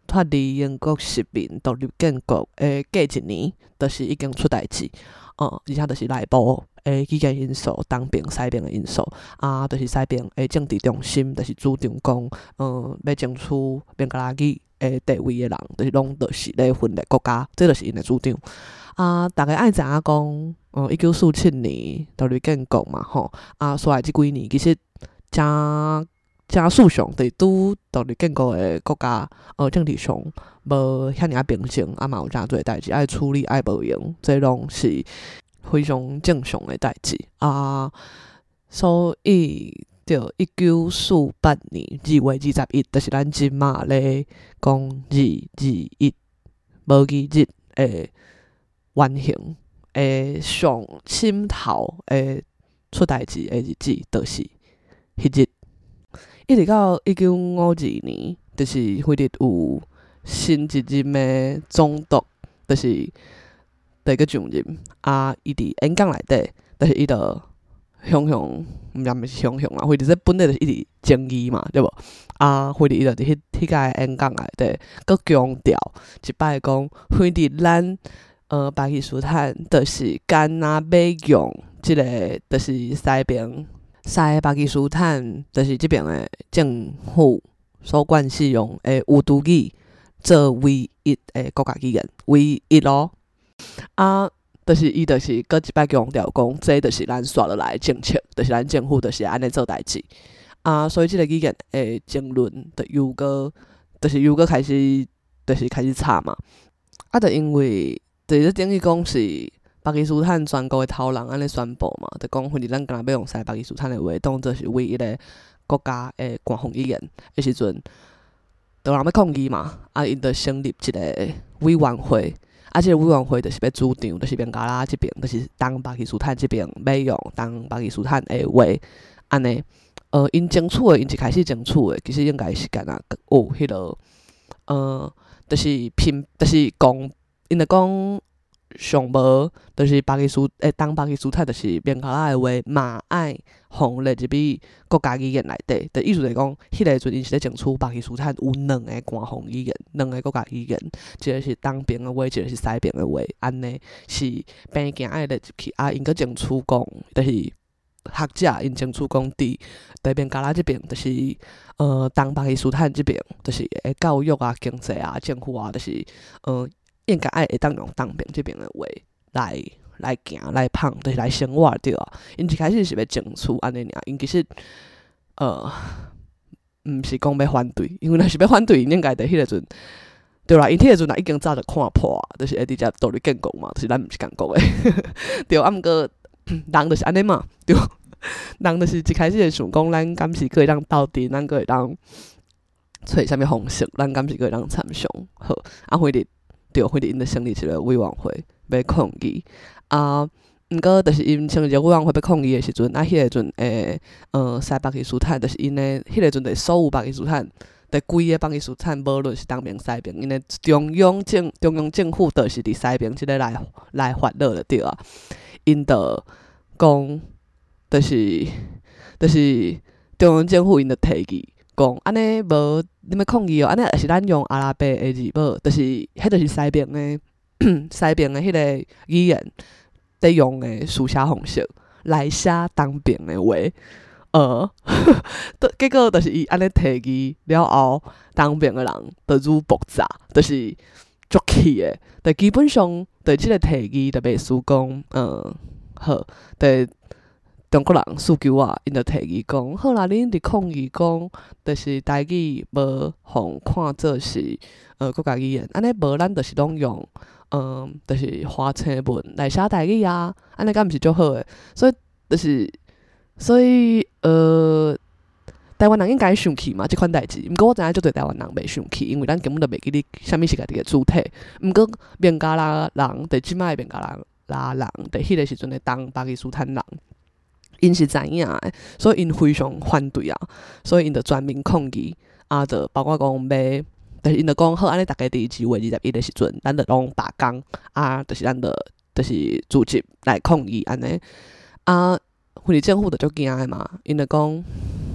脱离英国殖民独立建国诶，过一年，就是已经出代志。嗯，而且就是内部诶几个因素，东边、西边诶因素，啊，就是西边诶政治中心，就是主张讲，嗯，要争取边加拉语诶地位诶人，就是拢就是咧分裂国家，这就是因诶主张。啊，大家爱知影讲，嗯，一九四七年独立建国嘛，吼，啊，所以即几年其实真真事上，就是拄独立建国诶国家，呃，政治上无遐尔平静，啊嘛有真侪代志爱处理，爱无用，这拢是非常正常诶代志啊。所以，着一九四八年二月二十一，就是咱即马咧讲二二一无记日诶。完成诶上心头诶出代志诶日子，就是迄日，一直到一九五二年，就是迄日有新一任诶总督，就是第个上任啊，伊伫演讲内底，就是伊着雄雄，毋知毋是雄雄啦，迄日这本来就是一直争议嘛，对无？啊，迄日伊着伫迄迄个演讲内底，佮强调一摆讲，迄日咱。呃，巴基斯坦就是干那要用即个，就是西边西巴基斯坦，就是即边的政府所惯使用的乌都语做唯一的国家语言，唯一咯。啊，就是伊就是搁一摆强调讲，这就是咱刷落来的政策，就是咱政府就是安尼做代志。啊，所以即个语言的争论，就又搁，就是又搁开始，就是开始吵嘛。啊，就因为。就是等于讲是巴基斯坦全国的头人安尼宣布嘛，就讲迄日咱敢若要用西巴基斯坦的话，当做是唯一的国家的官方语言的时阵，就人要抗议嘛，啊，因就成立一个委员会，啊，即个委员会就是要主张，就是边加拉即边，就是东巴基斯坦即边要用东巴基斯坦的话，安尼，呃，因争取的，因一开始争取的，其实应该是干若有迄落，呃，就是拼，就是讲。因着讲上无，就是巴基斯诶，东巴基斯坦就是边加拉诶话，嘛爱放入入去国家语言内底。就意思就是讲，迄个阵因是咧争取巴基斯坦有两个官方语言，两个国家语言，一个是东边诶话，一个是西边诶话，安尼是边行爱入入去。啊，因个争取讲，就是学者因争取讲伫在边加拉即边，就是呃东巴基斯坦即边，就是诶教育啊、经济啊、政府啊，就是呃。应该爱会当用东边即边的话来来行来捧，就是来生活对啊。因一开始是要争取安尼尔，因其实呃，毋是讲要反对，因为若是要反对，因应该伫迄个阵对啦。因迄个阵已经早就看破啊，就是会直接独立建国嘛，就是咱毋是共国诶，对。啊，毋过人就是安尼嘛，对。人就是一开始会想讲，咱敢是可以当斗阵，咱可会当找啥物方式，咱敢是可以当参详好啊，迄日。对，迄日因就成立一个委员会要抗议啊。毋过，就是因成立一个委员会要抗议的时阵，啊，迄个阵诶，呃，西巴基斯坦就是因诶，迄个阵就是所有巴基斯坦，伫规个巴基斯坦，无论是东边西边，因诶中央政中央政府就是伫西边即个来来发落了对啊。因就讲，就是就是中央政府因就提议。讲安尼无，你要抗议哦？安尼也是咱用阿拉伯的字母，就是迄就是西边的西边的迄个语言在用的书写方式来写东边的话，呃，结果就是伊安尼提议了后，东边的人就愈复杂，就是足气的，就基本上对即个提议就袂输讲，嗯，好，对。中国人诉求啊，因就提议讲，好啦，恁伫抗议讲，就是台语无互看做是呃国家语言，安尼无咱就是拢用，嗯，就是花青文来写台语啊，安尼敢毋是足好诶？所以就是，所以呃，台湾人应该生气嘛，即款代志。毋过我知影足侪台湾人袂生气，因为咱根本就袂记你啥物是家己诶主体。毋过边加拉人，伫即摆边加拉拉人，伫迄个时阵诶东巴基斯坦人。因是知影诶，所以因非常反对啊，所以因就全面抗议啊，就包括讲要，就是因就讲好，安尼大家伫二月二十一诶时阵，咱就拢罢工啊，就是咱就就是组织来抗议安尼啊，菲律宾政府就足惊诶嘛，因就讲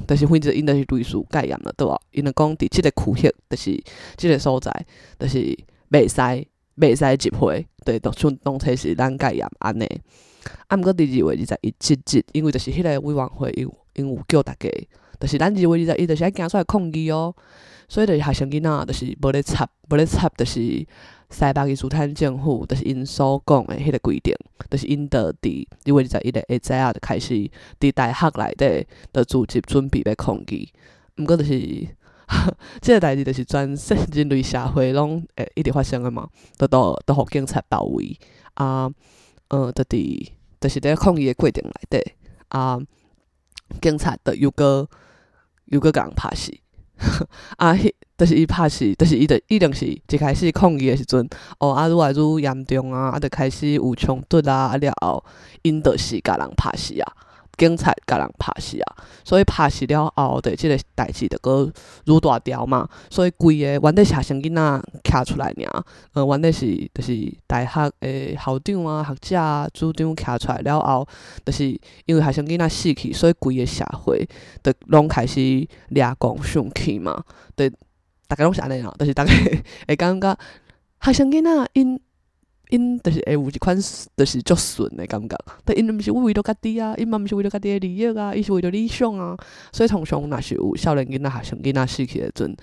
但是反正因就是类似戒严了，对吧？因就讲伫即个区域，就是即个所在，就是袂使袂使集会，对，就像当初是咱戒严安尼。啊，毋过伫二月二十一即日，因为就是迄个委员会因因有叫大家，就是咱二月二十一就是爱行出来抗议哦。所以就是学生囡仔就是无咧插，无咧插，就是西巴基斯坦政府，就是因所讲的迄个规定，就是因着伫二月二十一个下早啊，就开始伫大学内底就组织准备要抗议。毋过就是即个代志，就是全人类社会拢会一直发生的嘛，都都都互警察包围啊，呃，就伫就是伫抗议的过程内底啊，警察就又搁又搁甲人拍死。啊，迄就是伊拍死，就是伊就一定是一开始抗议的时阵，哦，啊，愈来愈严重啊，啊，就开始有冲突啊，啊了后，因就是甲人拍死啊，警察甲人拍死啊，所以拍死了后，对即个代志就搁愈大条嘛，所以规个原底是学生囡仔徛出来尔，呃，原底是就是大学诶校长啊、学者啊、组长徛出来了后，就是因为学生囡仔死去，所以规个社会就拢开始掠光上去嘛，对，大家拢是安尼啦，就是大家会感觉学生囡仔因。因就是会有一款就是足顺的感觉，但因毋是为了家己啊，因嘛毋是为了家己的利益啊，伊是为了理想啊，所以通常若是有少年囡仔、学生囡仔死去的时阵，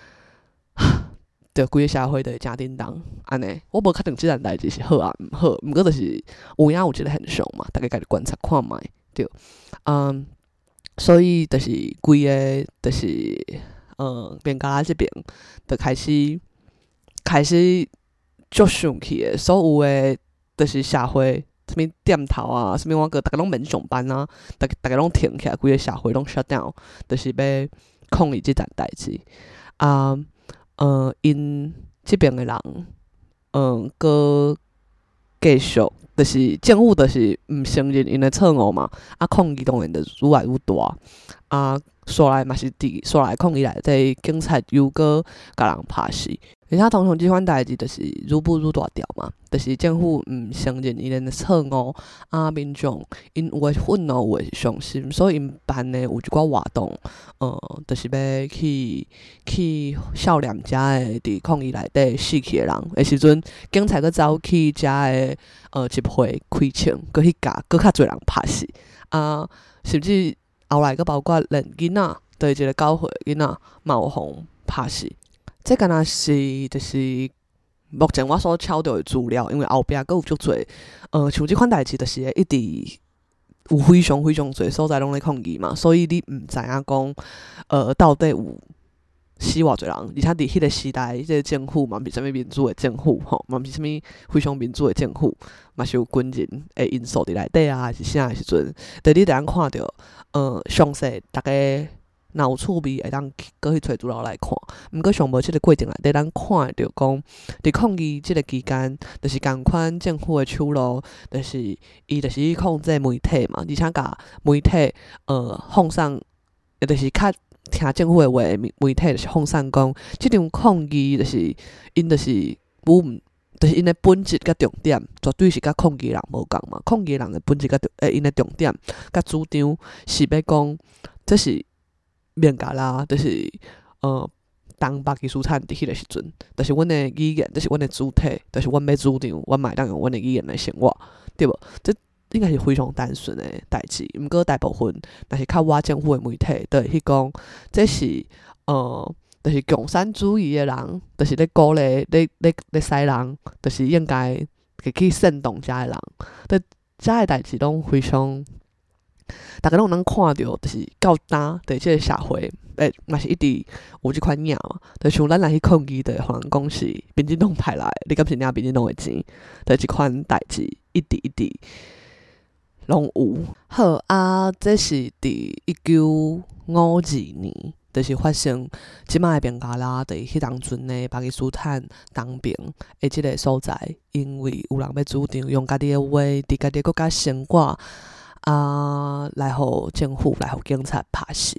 就规个社会就会真叮当安尼。我无确定即件代志是好啊毋好，毋过就是有影有即个现象嘛，大家家己观察看觅，对，嗯，所以就是规个就是嗯，边加拉即边就开始开始。足生气诶，所有诶，就是社会，什物店头啊，什物我个，逐个拢免上班啊，逐逐个拢停起来，规个社会拢 shut down，就是要抗议即件代志。啊，呃，因即边诶人，嗯，搁继续，就是政府就是毋承认因诶错误嘛，啊，抗议当然就愈来愈大，啊，煞来嘛是伫煞来抗议内底，警察又搁甲人拍死。而且通常即款代志就是愈步愈大条嘛，就是政府毋承认因诶错误，啊，民众因有诶愤怒，有诶是伤心，所以因办诶有一寡活动，呃，就是要去去悼念遮诶伫抗议内底死去诶人诶时阵，警察佫走去遮诶呃集会开枪，佫去甲佫较侪人拍死，啊，甚至后来佫包括连囡仔，对一个九岁囡仔嘛有互拍死。这敢若是就是目前我所抄到的资料，因为后壁佫有足侪，呃，像即款代志就是会一直有非常非常侪所在拢咧抗议嘛，所以你毋知影讲，呃，到底有死偌侪人，而且伫迄个时代，即、這個政府嘛毋是啥物民主的政府吼，嘛毋是啥物非常民主的政府，嘛是有军人的因素伫内底啊，还是啥的时阵，就你就通看到，呃，详细大家。若有趣味，会当过去找资料来看。毋过上无即个过程内底，咱看会着讲，伫抗议即个期间，就是共款政府的手路，就是伊就是去控制媒体嘛，而且甲媒体呃放送，就是较听政府的话，媒体就是放送讲，即场抗议就是因就是无。就是因的本质甲重点，绝对是甲抗议人无共嘛。抗议人的本质甲诶，因的重点甲主张是要讲，这是。免甲啦，就是呃，东巴基斯坦伫迄个时阵，就是阮的语言，就是阮的主体，就是阮要主张，阮嘛会当用阮的语言来生活，对无？这应该是非常单纯的代志。毋过大部分，若是较外政府的媒体，就会去讲，这是呃，就是共产主义的人，就是咧鼓励、咧咧咧使人，就是应该去煽动遮的人，对遮的代志拢非常。大家拢能看到，就是到呾对即个社会，诶，嘛是一直有即款影嘛。就像咱来去抗议，就互人讲是民进党派来的，你敢是领民进党的钱？就即款代志，一直一直拢有。好啊，这是伫一九五二年，就是发生即摆的边加拉，伫迄当阵的巴基斯坦东边的即个所在，因为有人要主张用家己的话，伫家己国家生活。啊，来互政府，来互警察拍死，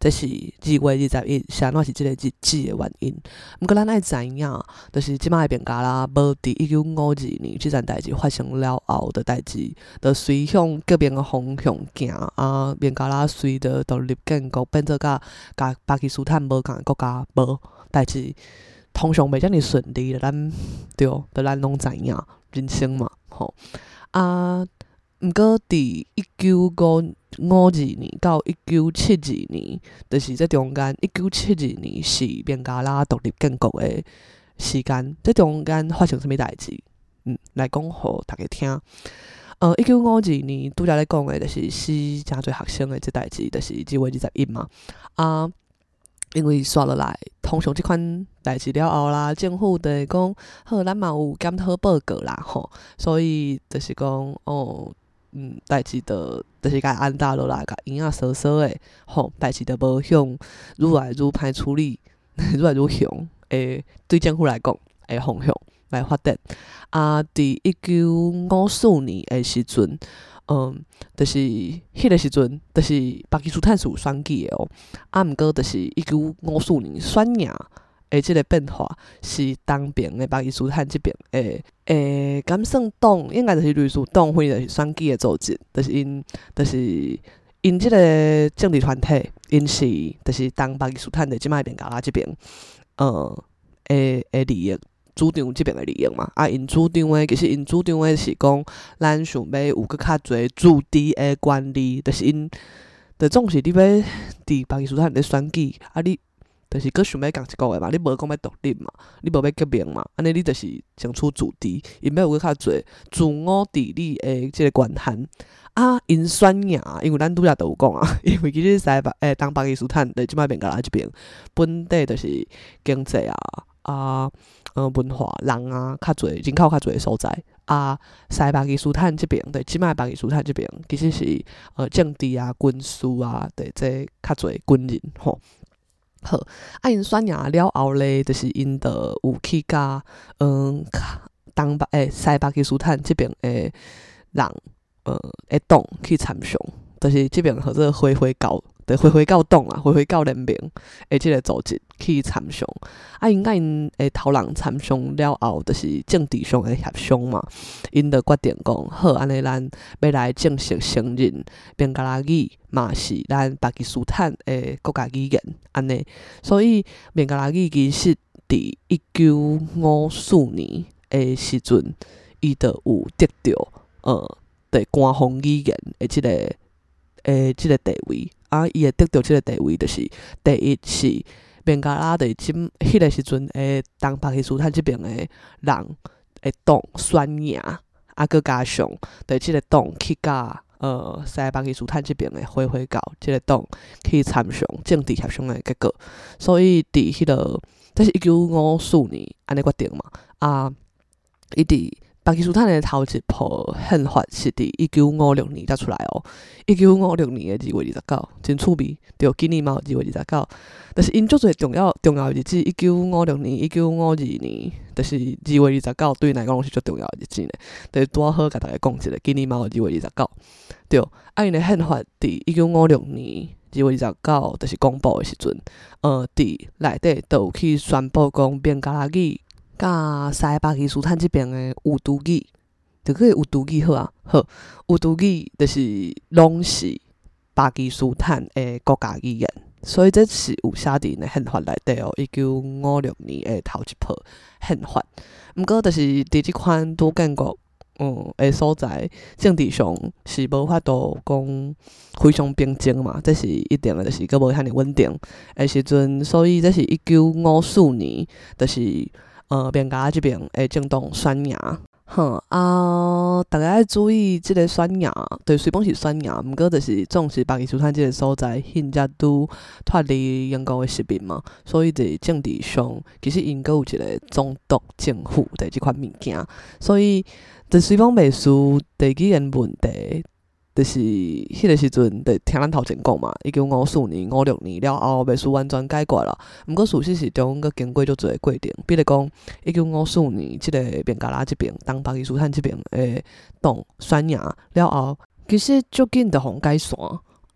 这是二月二十一，啥哪是即个日子的原因。毋过咱爱知影，就是即摆的变加拉无伫一九五二年即件代志发生了后的代志，就随向革命的方向行啊，变加拉随着独立建国变做甲甲巴基斯坦无共的国家无代志，通常袂遮尔顺利的，咱对，就咱拢知影人生嘛，吼啊。毋过，伫一九五五二年到一九七二年，就是这中间，一九七二年是边加拉独立建国的时间。这中间发生啥物代志？嗯，来讲互大家听。呃，一九五二年拄则咧讲的，就是死诚侪学生的这代志，就是二月二十一嘛。啊，因为刷落来，通常即款代志了后啦，政府就会讲，好，咱嘛有检讨报告啦，吼，所以就是讲，哦。嗯，代志就就是甲安搭落来，甲影仔扫扫诶，吼，代志就无向愈来愈歹处理，愈来愈向诶，对政府来讲诶方向来发展。啊，伫一九五四年诶时阵，嗯，就是迄个时阵，就是巴基斯坦是有选举诶哦，啊，毋过就是一九五四年选赢。诶，即个变化是东边诶巴基斯坦即边诶诶，敢算党应该就是类似党或者是选举诶组织，就是因，就是因即个政治团体，因是就是东巴基斯坦的即摆边加拉即边，呃，诶诶利益主张即边诶利益嘛。啊，因主张诶，其实因主张诶是讲，咱想要有搁较侪驻地诶管理，就是因，就总是你要伫巴基斯坦咧选举，啊你。就是佮想要共一个诶嘛，你无讲要独立嘛，你无要革命嘛，安尼你就是争取主地，因要有较侪自我治理诶即个权限。啊，因选赢，因为咱拄则都有讲啊，因为其实西巴诶东巴基斯坦伫即摆边加拉即边本地就是经济啊啊呃文化人啊较侪人口较侪诶所在。啊，西巴基斯坦即边，对，即摆巴基斯坦即边其实是呃政治啊、军事啊，对，即较侪军人吼。好，啊，因选赢了后咧，就是因着有去甲嗯东巴诶西巴基斯坦即边诶人呃诶党去参详，就是即边号做回回教，对回回教党啊，回回教联盟诶即个组织去参详。啊，因甲因诶头人参详了后，就是政治上诶协商嘛，因着决定讲好，安尼咱要来正式承认边加拉语嘛是咱巴基斯坦诶国家语言。安尼，所以边加拉语其实伫一九五四年诶时阵，伊就有得到呃，对官方语言诶即、这个诶即、这个地位。啊，伊会得到即个地位，就是第一是边加拉伫即迄个时阵诶东巴基斯坦即边诶人会党选赢，啊，佮加上对即个党去甲。呃，西巴基斯坦即边诶回回教即个党去参详政治协商诶结果，所以伫迄、那个，这是一九五四年安尼决定嘛。啊，伊伫巴基斯坦诶头一部宪法是伫一九五六年才出来哦。一九五六年诶二月二十九，真趣味，对，今年嘛有二月二十九，但是因足侪重要重要诶日子，一九五六年、一九五二年，就是二月二十九，对因来讲拢是足重要诶日子呢。就是拄好甲大家讲一下，今年嘛有二月二十九。对，啊，因诶宪法伫一九五六年二月二十九，就是公布诶时阵，呃，伫内底都有去宣布讲边加拉语甲西巴基斯坦即边诶乌都语，就可以乌都语好啊，好，乌都语就是拢是巴基斯坦诶国家语言，所以这是有写伫因诶宪法内底哦。一九五六年诶头一部宪法，毋过就是伫即款拄建国。嗯，诶所在政治上是无法度讲非常平静嘛，这是一定诶，就是佫无遐尼稳定诶时阵，所以这是一九五四年，就是呃边加拉即边诶政党选赢。哼啊，大家要注意即个选赢，对，虽讲是选赢，毋过就是总是巴基斯坦即个所在，现在拄脱离英国诶殖民嘛，所以伫政治上其实因佫有一个总督政府的即款物件，所以。就虽讲袂输地语言问题，就是迄个时阵，就听咱头前讲嘛，一九五四年、五六年了后，袂输完全解决啦。毋过事实是中佫经过足侪过程，比如讲一九五四年，即、这个边加拉即边、东巴基斯坦即边诶党选赢了后，其实足紧就互解散啊。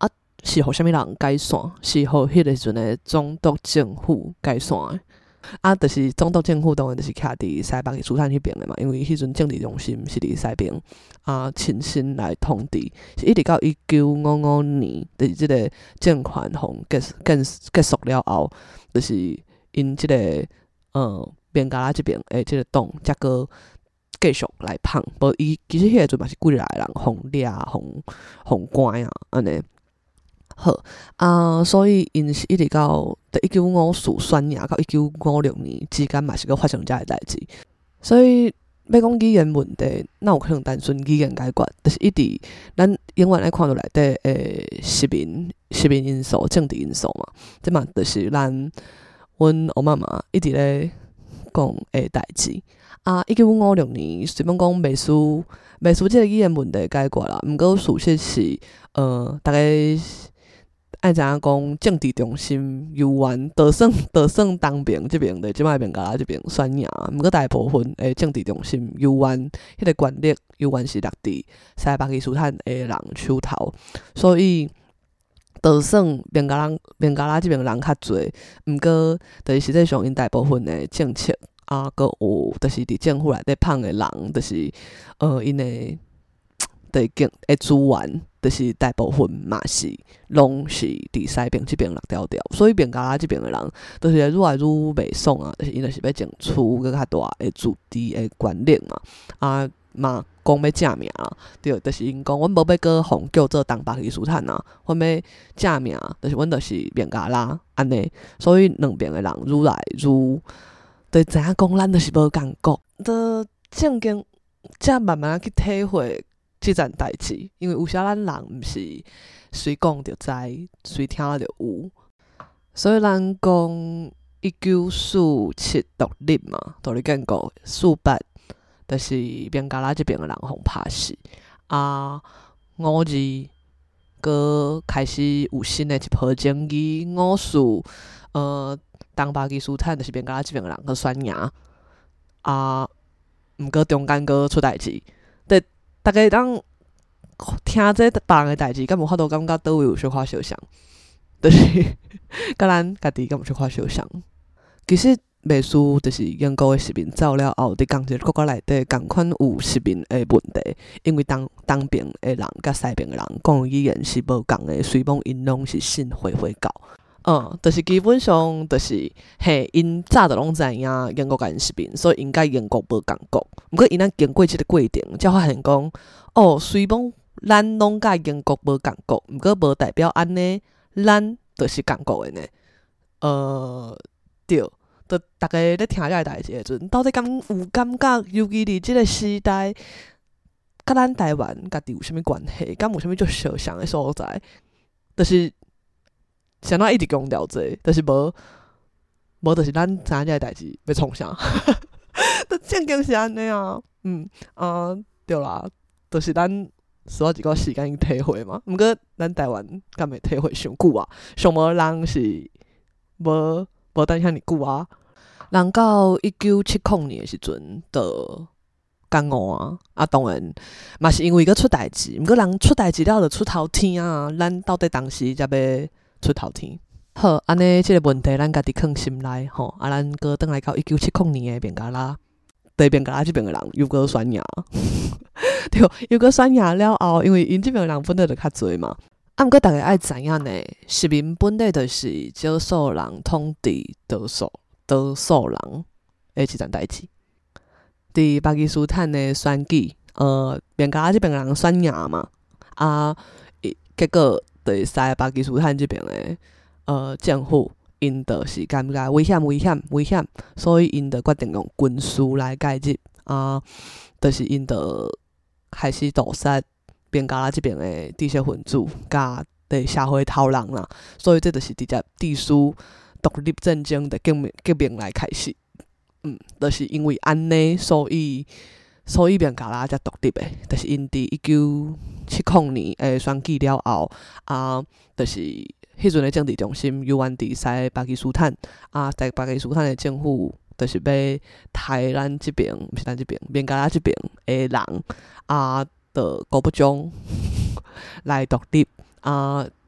是互啥物人改选，是互迄个时阵的总督政府改选的。啊，就是总督政府当然就是徛伫西巴基斯坦迄边的嘛，因为迄阵政治中心是伫西边啊，亲身来统治，是一直到一九五五年，就是即个政权互结结结束了后，就是因即、这个呃边加拉即边诶，即个党才个继续来捧，无伊其实迄个阵嘛是几个人互掠、互互关啊，安尼。好啊，所以因是一直到一九五四选赢到一九五六年之间嘛是个发生遮个代志，所以要讲语言问题，哪有可能单纯语言解决？就是一直咱永远爱看到内底诶，实民实民因素、政治因素嘛，即嘛就是咱阮欧妈妈一直咧讲诶代志。啊，一九五六年虽然讲袂输袂输即个语言问题解决啦，毋过事实是呃，大概。爱知影讲政治中心犹原得胜得胜当兵即边的即摆边加拉即边选赢，毋过大部分诶政治中心犹原迄个权力犹原是落伫西巴基斯坦诶人手头，所以得胜边加拉边加拉即边人较侪，毋过就是实际上因大部分诶政策啊，佮有就是伫政府内底捧诶人，就是呃因诶。的经诶资源，就是大部分嘛是拢是伫西边即边落条条，所以边加拉即边诶人，就是愈来愈袂爽啊！就是因就是要争取更较大诶驻地诶权力嘛，啊嘛讲要正名啦，对，就是因讲阮无要搁互叫做东巴基斯坦啊，阮要正名，就是阮就是边加拉安尼，所以两边诶人愈来愈，就知影讲咱就是无共国，的正经才慢慢去体会。即件代志，因为有时咱人毋是随讲就知，随听就有，所以咱讲一九四七独立嘛，独立建国四八，就是边加拉即边诶人互拍死，啊五二搁开始有新诶一波争议，五四呃东巴基斯坦就是边加拉即边诶人搁选赢，啊毋过中间搁出代志，对。大家当听这别人诶代志，敢无法度感觉倒位有小可相像，就是甲咱家己敢有小可相像。其实袂输，就是英国诶市民走了后，伫共一个国家内底共款有市民诶问题，因为东东边诶人甲西边诶人讲语言是无共诶，虽讲因拢是信回回教。嗯，就是基本上就是嘿，因早就拢知影英国甲因是民，所以因甲英国无共国。毋过因咱经过即个过程，才发现讲，哦，虽讲咱拢甲英国无共国，毋过无代表安尼，咱就是共国诶呢。呃，对，就大家咧听遮个代志诶时阵，到底敢有感觉？尤其伫即个时代，甲咱台湾家己有啥物关系？敢有啥物足相像诶所在？就是。谁哪一直强调这个，就是无无，就是咱知影遮个代志要创啥，都正经是安尼啊，嗯啊，对啦，就是咱需要一个时间去体会嘛。毋过咱台湾敢会体会上久啊？上无人是无无等遐尼久啊。人到一九七零年诶时阵，就干误啊！啊，当然嘛是因为个出代志，毋过人出代志了就出头天啊！咱到底当时才要。出头天，好，安尼即个问题咱家己放心内吼，啊，咱搁转来到一九七零年诶边加拉，对边加拉即边诶人又搁选赢，对，又搁选赢了后，因为因即边诶人本来就较侪嘛，啊，毋过逐个爱知影呢，市民本来就是少数人统治多数多数人诶一件代志，伫巴基斯坦诶选举，呃，边加拉即边诶人选赢嘛，啊，结果。对西巴基斯坦即边诶，呃，政府因就是感觉危险、危险、危险，所以因就决定用军事来介入啊，就是因就开始屠杀边加拉即边诶知识分子甲对社会头人啦，所以这就是直接地书独立战争的革命革命来开始，嗯，就是因为安尼，所以。所以边加拉才独立诶，就是因伫一九七零年诶选举了后，啊，就是迄阵诶政治中心犹原伫西巴基斯坦，啊，西巴基斯坦诶政府就是要台咱即边，毋是咱即边，边加拉即边诶人，啊，的国不中来独立，啊，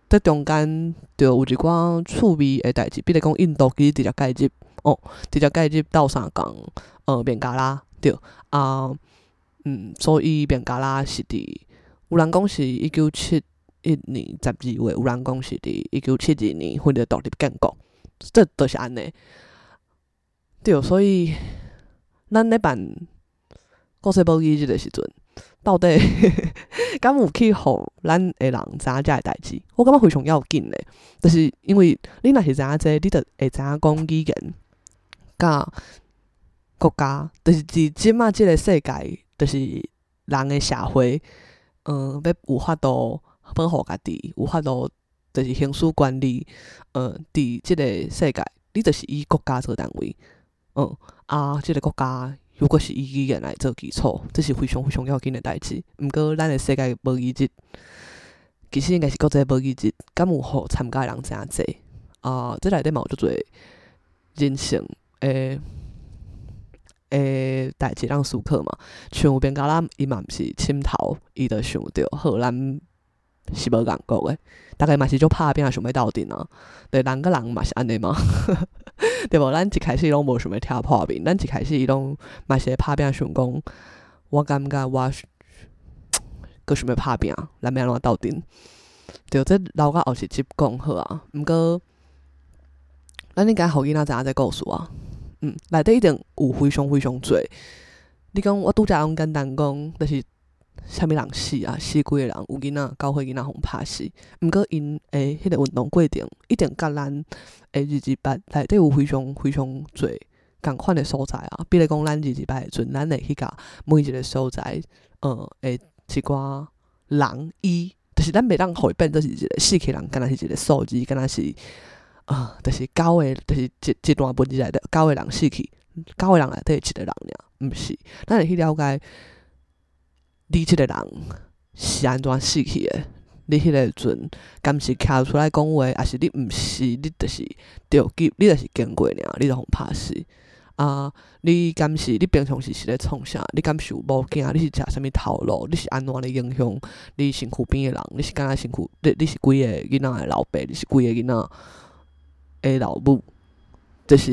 在中间就有一寡趣味的代志，比如讲印度其实直接介入哦，直接介入斗相共呃孟加拉对啊，嗯，所以孟加拉是伫有人讲是一九七一年十二月，有人讲是伫一九七二年获得独立建国，这就是安尼。对，所以咱咧办国际贸易日的时阵，到底敢有去互咱的人知影遮个代志？我感觉非常要紧咧，就是因为你若是知影这，你就会知影讲语言甲国家，就是至即仔即个世界，就是人的社会，嗯，要有法度保护家己，有法度就是行使管理，呃，伫即个世界，你就是以国家做单位，嗯，啊，即个国家如果是以语言来做基础，这是非常非常要紧的代志。毋过，咱的世界贸易日其实应该是国际贸易日，敢有互参加的人真侪啊？这内底嘛有足侪人性诶。诶，代志让输克嘛，像有边甲咱伊嘛毋是佚头，伊就想着好，咱是无共国诶，大概嘛是足拍拼想要斗阵啊。对，人甲人嘛是安尼嘛，对无？咱一开始拢无想要挑破面，咱一开始伊拢嘛是会拍拼想讲，我感觉我佫想要拍拼，咱要安怎斗阵？对，这留到后一集讲好啊。毋过，咱应该互囡仔知影这故事啊。嗯，内底一定有非常非常多。你讲我拄则用简单讲，就是啥物人死啊，死几个人，有囡仔教会囡仔互拍死。毋过因诶，迄个运动过程一定甲咱诶日志班内底有非常非常多共款的所在啊。比如讲，咱日志班的时阵，咱会去甲每一个所在，呃，诶一寡人伊，就是咱袂当互伊变做是一个死去人，敢若是一个数字，敢若是。啊，就是九个，就是一一段文字内底九个人死去，九个人内底一个人尔，毋是。咱会去了解你即个人是安怎死去的？你迄个阵敢是徛出来讲话，还是你毋是？你就是着急，你就是经过尔，你就互拍死。啊，你敢是？你平常时是咧创啥？你敢是有某囝？你是食啥物头路？你是安怎咧影响你身躯边的人？你是敢若身躯？你你是几个囡仔的老爸？你是几个囡仔？诶，老母就是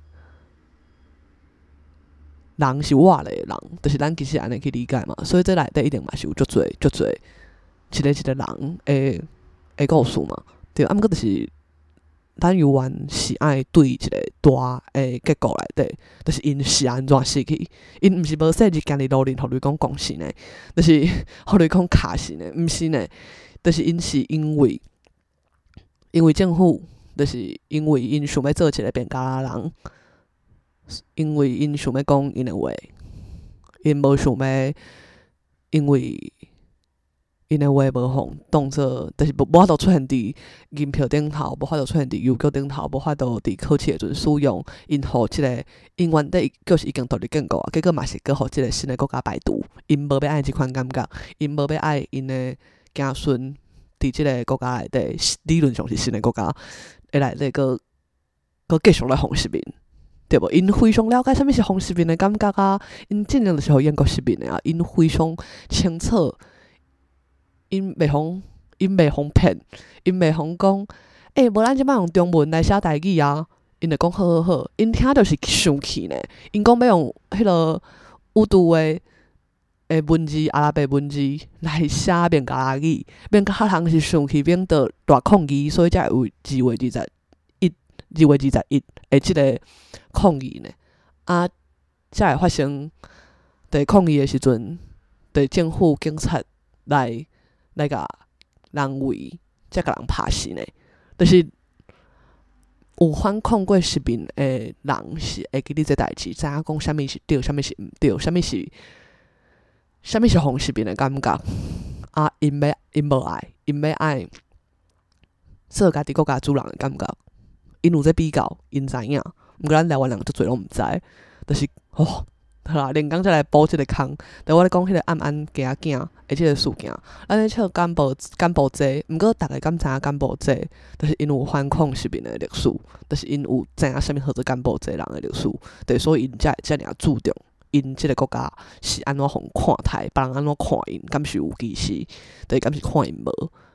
人是活的人，就是咱其实安尼去理解嘛。所以这内底一定嘛是有足侪足侪一个一个人诶诶故事嘛。对，啊，毋过就是咱犹原是爱对一个大诶结构内底，就是因是安怎死去，因毋是无说日家己路人互你讲讲是呢，就是互你讲卡是呢，毋是呢，就是因是因为因为政府。就是因为因想要做一个孟加拉人，因为因想要讲因的话，因无想要，因为因的话无互当做，就是无法度出现伫银票顶头，无法度出现伫邮局顶头，无法度伫考试的时阵使用，因互即个因原底就是已经独立建国啊，结果嘛是搁互即个新的国家排除，因无要爱即款感觉，因无要爱因的子孙伫即个国家内底，理论上是新的国家。会来这个，个继续来红殖民，对无？因非常了解啥物是红殖民的感觉啊，因尽量就是互英国殖民的啊，因非常清楚，因袂互因袂互骗，因袂互讲，诶、欸，无咱即摆用中文来写台语啊，因就讲好好好，因听着是生气呢，因讲要用迄落乌度诶诶文字阿拉伯文字来写孟加拉语，孟加拉人是生气变到大抗议，所以才会有二月二十一、二月二十一诶即个抗议呢。啊，才会发生伫抗议诶时阵，伫政府警察来来甲人围，才甲人拍死呢。就是有反抗过殖民诶人是会记得这代志，知影讲啥物是对，啥物是毋对，啥物是。啥物是红殖民的感觉？啊，因要因无爱，因要爱做家己国家主人的感觉。因有这比较，因知影。毋过咱台湾人足侪拢毋知，就是哦，好啦，连讲再来补即个空。但我咧讲迄个暗暗行囝的即个事件，咱咧笑干部干部济，毋过逐个敢知影干部济，就是因有反抗殖民的历史，就是因有知影啥物叫做干部济人的历史，对，所以因才会遮尔注重。因即个国家是安怎互看待，别人安怎看因，敢是有歧视，对，敢是看因无？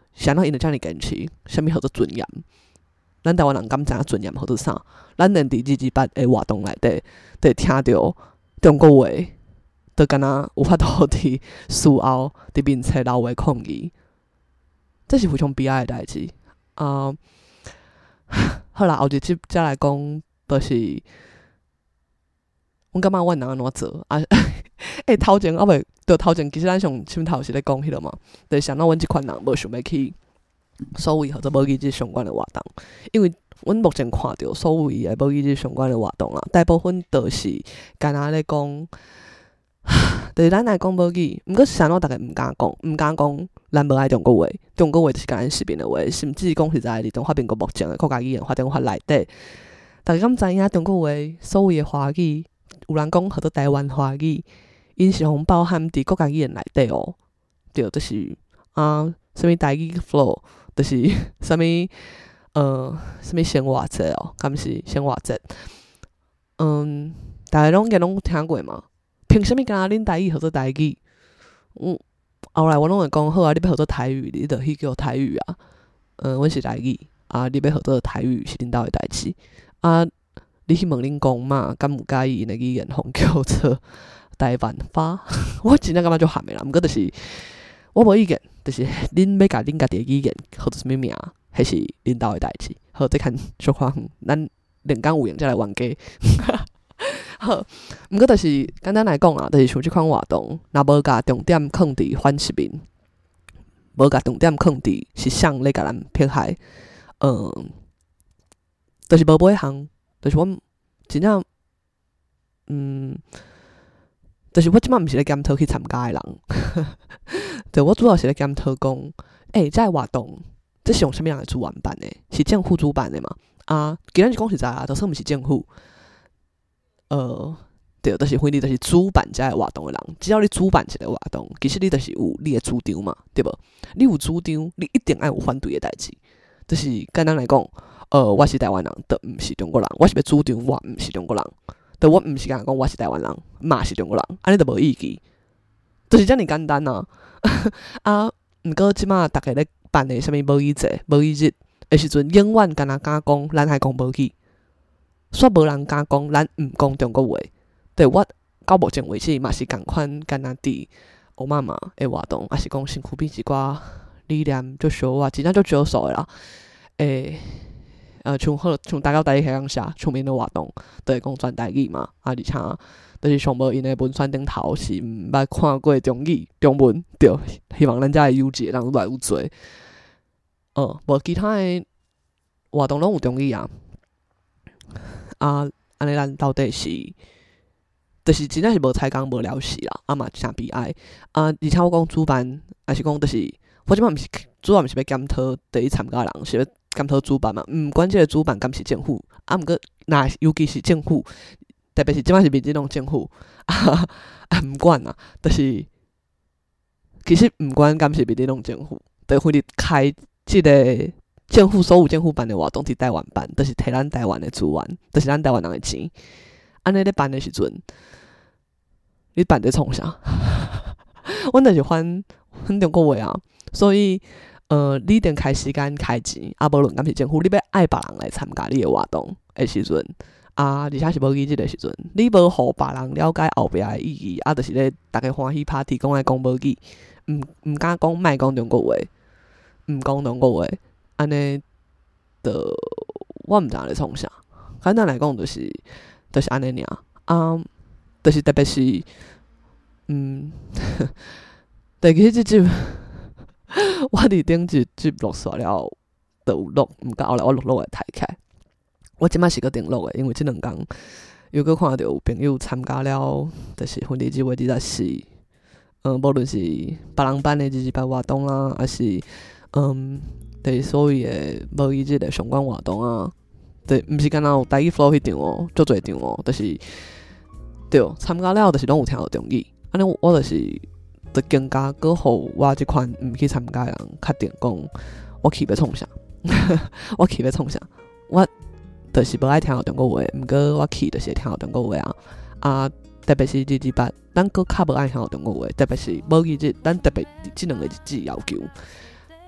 是安怎因会遮尔坚持？啥物叫做尊严？咱台湾人敢知影尊严叫做啥？咱连伫二二八的活动内底，就会听到中国话，就敢若有法度伫事后伫面册留话抗议，这是非常悲哀的代志啊！好啦，后一集再来讲，就是阮感觉阮能安怎做啊？诶、欸，头前啊袂，对头前其实咱上心头是咧讲迄个嘛，就是想到阮即款人无想要去所谓或者无语质相关的活动，因为阮目前看到所谓的无语质相关的活动啦，大部分都是干那咧讲，就是咱来讲无语，毋过是安怎大家毋敢讲，毋敢讲咱无爱中国话，中国话就是甲咱识别的话，甚至讲实在，伫中华民国目前的国家语言发展法内底，大家敢知影中国话所谓的华语，有人讲叫做台湾华语，因是互包含伫国家语言内底哦，对，就是啊，什物台语 flow。就是啥物呃啥物生活节哦，敢是生活节？嗯，大家拢应该拢听过嘛？凭啥物敢若恁台语叫做台语？嗯，后来我拢会讲好啊，你要叫做台语，你著去叫台语啊。嗯，阮是台语啊，你要叫做台语是恁兜的代志啊。你去问恁公妈，敢有介意因的语言互叫做台湾话？我真正感觉就含的啦，毋过就是我无意见。就是恁要甲恁家己的语言或者啥物名，迄是恁兜的代志。好，再看小看咱连讲有闲才来冤家。好，毋过就是简单来讲啊，就是像即款活动，若无甲重点放伫反市民，无甲重点放伫是谁咧甲咱迫害，嗯，就是无买项，就是阮真正，嗯。就是我即摆毋是咧检讨去参加诶人，对我主要是咧检讨讲，诶、欸，这个活动这是用啥物人来主办办诶？是政府主办诶嘛？啊，既然是讲实在啊，就算毋是政府，呃，对，就是反正就是主办这个活动诶人，只要你主办一个活动，其实你就是有你诶主张嘛，对无？你有主张，你一定爱有反对诶代志。就是简单来讲，呃，我是台湾人，就毋是中国人，我是要主张我毋是中国人。对，我毋是甲讲我是台湾人，嘛是中国人，安尼就无意义，就是遮尔简单啊！啊，毋过即马逐个咧办的啥物无语节、无语日的时阵，永远敢若敢讲咱爱讲无语，煞无人敢讲咱毋讲中国话。对，我到目前为止嘛是共款，敢若伫欧妈妈的活动，还是讲身躯边一寡理念足少啊，真正足少数的啦，诶。呃，像好像大到台语遐样写，出面的活动都会讲全台语嘛，啊，而且就是上无因的文宣顶头是毋捌看过中语、中文，对，希望咱遮的优质的人愈来愈侪。呃，无其他的活动拢有中语啊，啊，安尼咱到底是，就是真正是无采工无了事啦，啊嘛诚悲哀啊！而且我讲主办，还是讲就是我即摆毋是主要毋是要检讨第一参加人，是要检讨主办嘛，毋管即个主办敢是政府，啊，毋过若尤其是政府，特别是即摆是民进党政府，啊，啊毋管啊，就是其实毋管敢是民进党政府，就反正开即个政府所有政府办的活动伫台湾办，就是摕咱台湾的资源，就是咱台湾人的钱，安尼咧办的时阵，你办在创啥？阮就是反反中国话啊，所以。呃，你定开时间开钱，啊，无论敢是政府，你要爱别人来参加你的活动的时阵，啊，而且是无语即个时阵，你无互别人了解后壁的意义，啊，就是咧大家欢喜 party 讲爱讲无语，毋毋敢讲莫讲中国话，毋讲中国话，安尼，就我毋知影咧创啥。简单来讲，就是就是安尼尔，啊，就是特别是，嗯，但其实即集。我伫顶一集录煞了，就有录，毋过后来我录录会太开。我即摆是个顶录的，因为即两工又搁看到有朋友参加了，就是婚礼之月二十四，嗯，无论是别人办的二十八活动啦，还是嗯，就是所谓的无语即个相关活动啊，对，毋是干那有台语 flow 迄场哦，足侪场哦，就是对参加了，就是拢有听到中语，安尼我就是。就更加搁互我即款毋去参加的人确定讲，我去要创啥？我去要创啥？我就是无爱听到中国话，毋过我去就是会听到中国话啊！啊，特别是二二八，咱搁较无爱听到中国话，特别是无语日，咱特别即两个日子要求，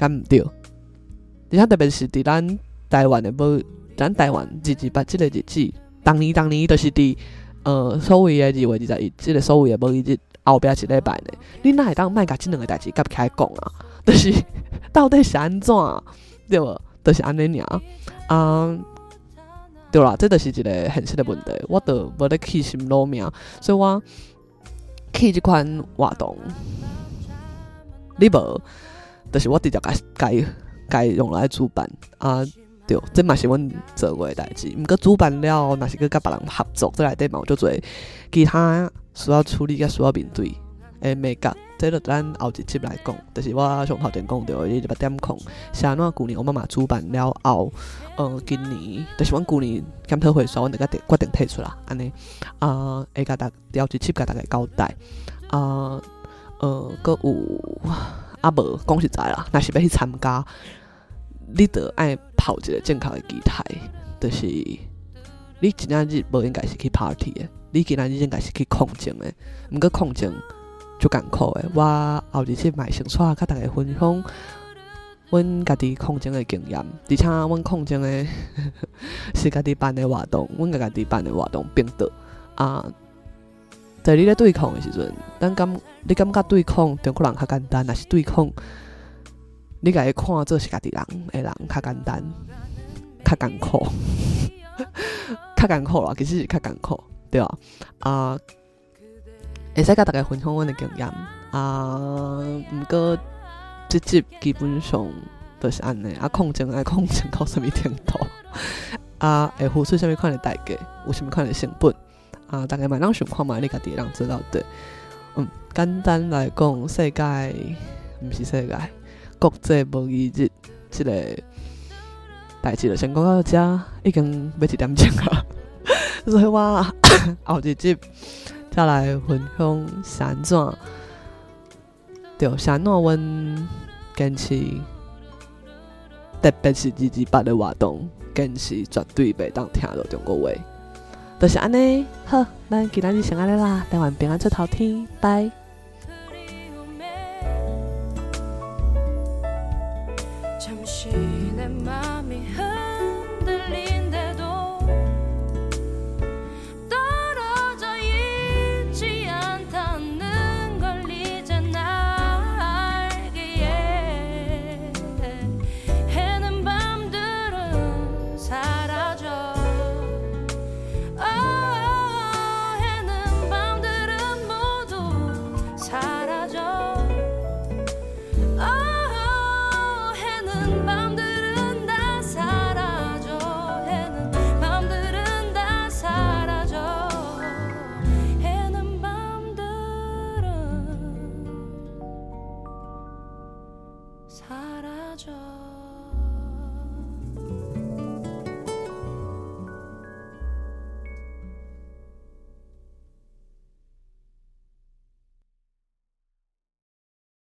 敢毋对？而且特别是伫咱台湾的无，咱台湾二二八即个日子，当年当年就是伫呃所谓的二月二十一，即个所谓的无一日后壁一礼拜呢，你哪会当莫甲即两个代志夹起来讲啊？就是到底是安怎？对无？就是安尼尔啊。对啦，这就是一个现实的问题，我就无咧起心落命，所以我起即款活动，你无，就是我直接该该该用来主办啊。对，这嘛是阮做过的代志。毋过主办了，若是去甲别人合作，这内底嘛有足侪其他需要处理、甲需要面对的美感。这就咱后一集来讲，就是我上头前讲到的八点空，是安怎旧年我妈妈主办了后，呃，今年就是阮旧年检讨会所，阮就甲决定退出啦，安尼啊，会甲大后一集甲大家交代啊，呃，搁有啊无讲实在啦，若是要去参加，你得爱跑一个正确的姿态，就是你今仔日无应该是去 party 的，你今仔日应该是去空境的，毋过空境。就艰苦诶，我后日去买先带甲大家分享阮家己空间诶经验，而且阮空间诶是家己办诶活动，阮甲家己办诶活动并得啊，在你咧对抗诶时阵，咱感你感觉对抗中国人较简单，若是对抗你家己看做是家己人诶人较简单，较艰苦，较艰苦啦，其实是较艰苦，对啊，啊。会使甲大家分享阮的经验啊，毋过即集基本上都是安尼啊，控制爱控制到什么程度啊？会付出什么款的代价，有什么款的成本啊？大家嘛当想看嘛，你家己人知道对。嗯，简单来讲，世界毋是世界，国际无义日即个代志就先讲到遮，已经要一点钟啊，所以我后一集。再来分享是安怎，对，是安怎阮坚持，特别是二二八的活动，坚持绝对袂当听到中国话，就是安尼。好，咱今仔日先安尼啦，台湾平安出头天，拜。사라져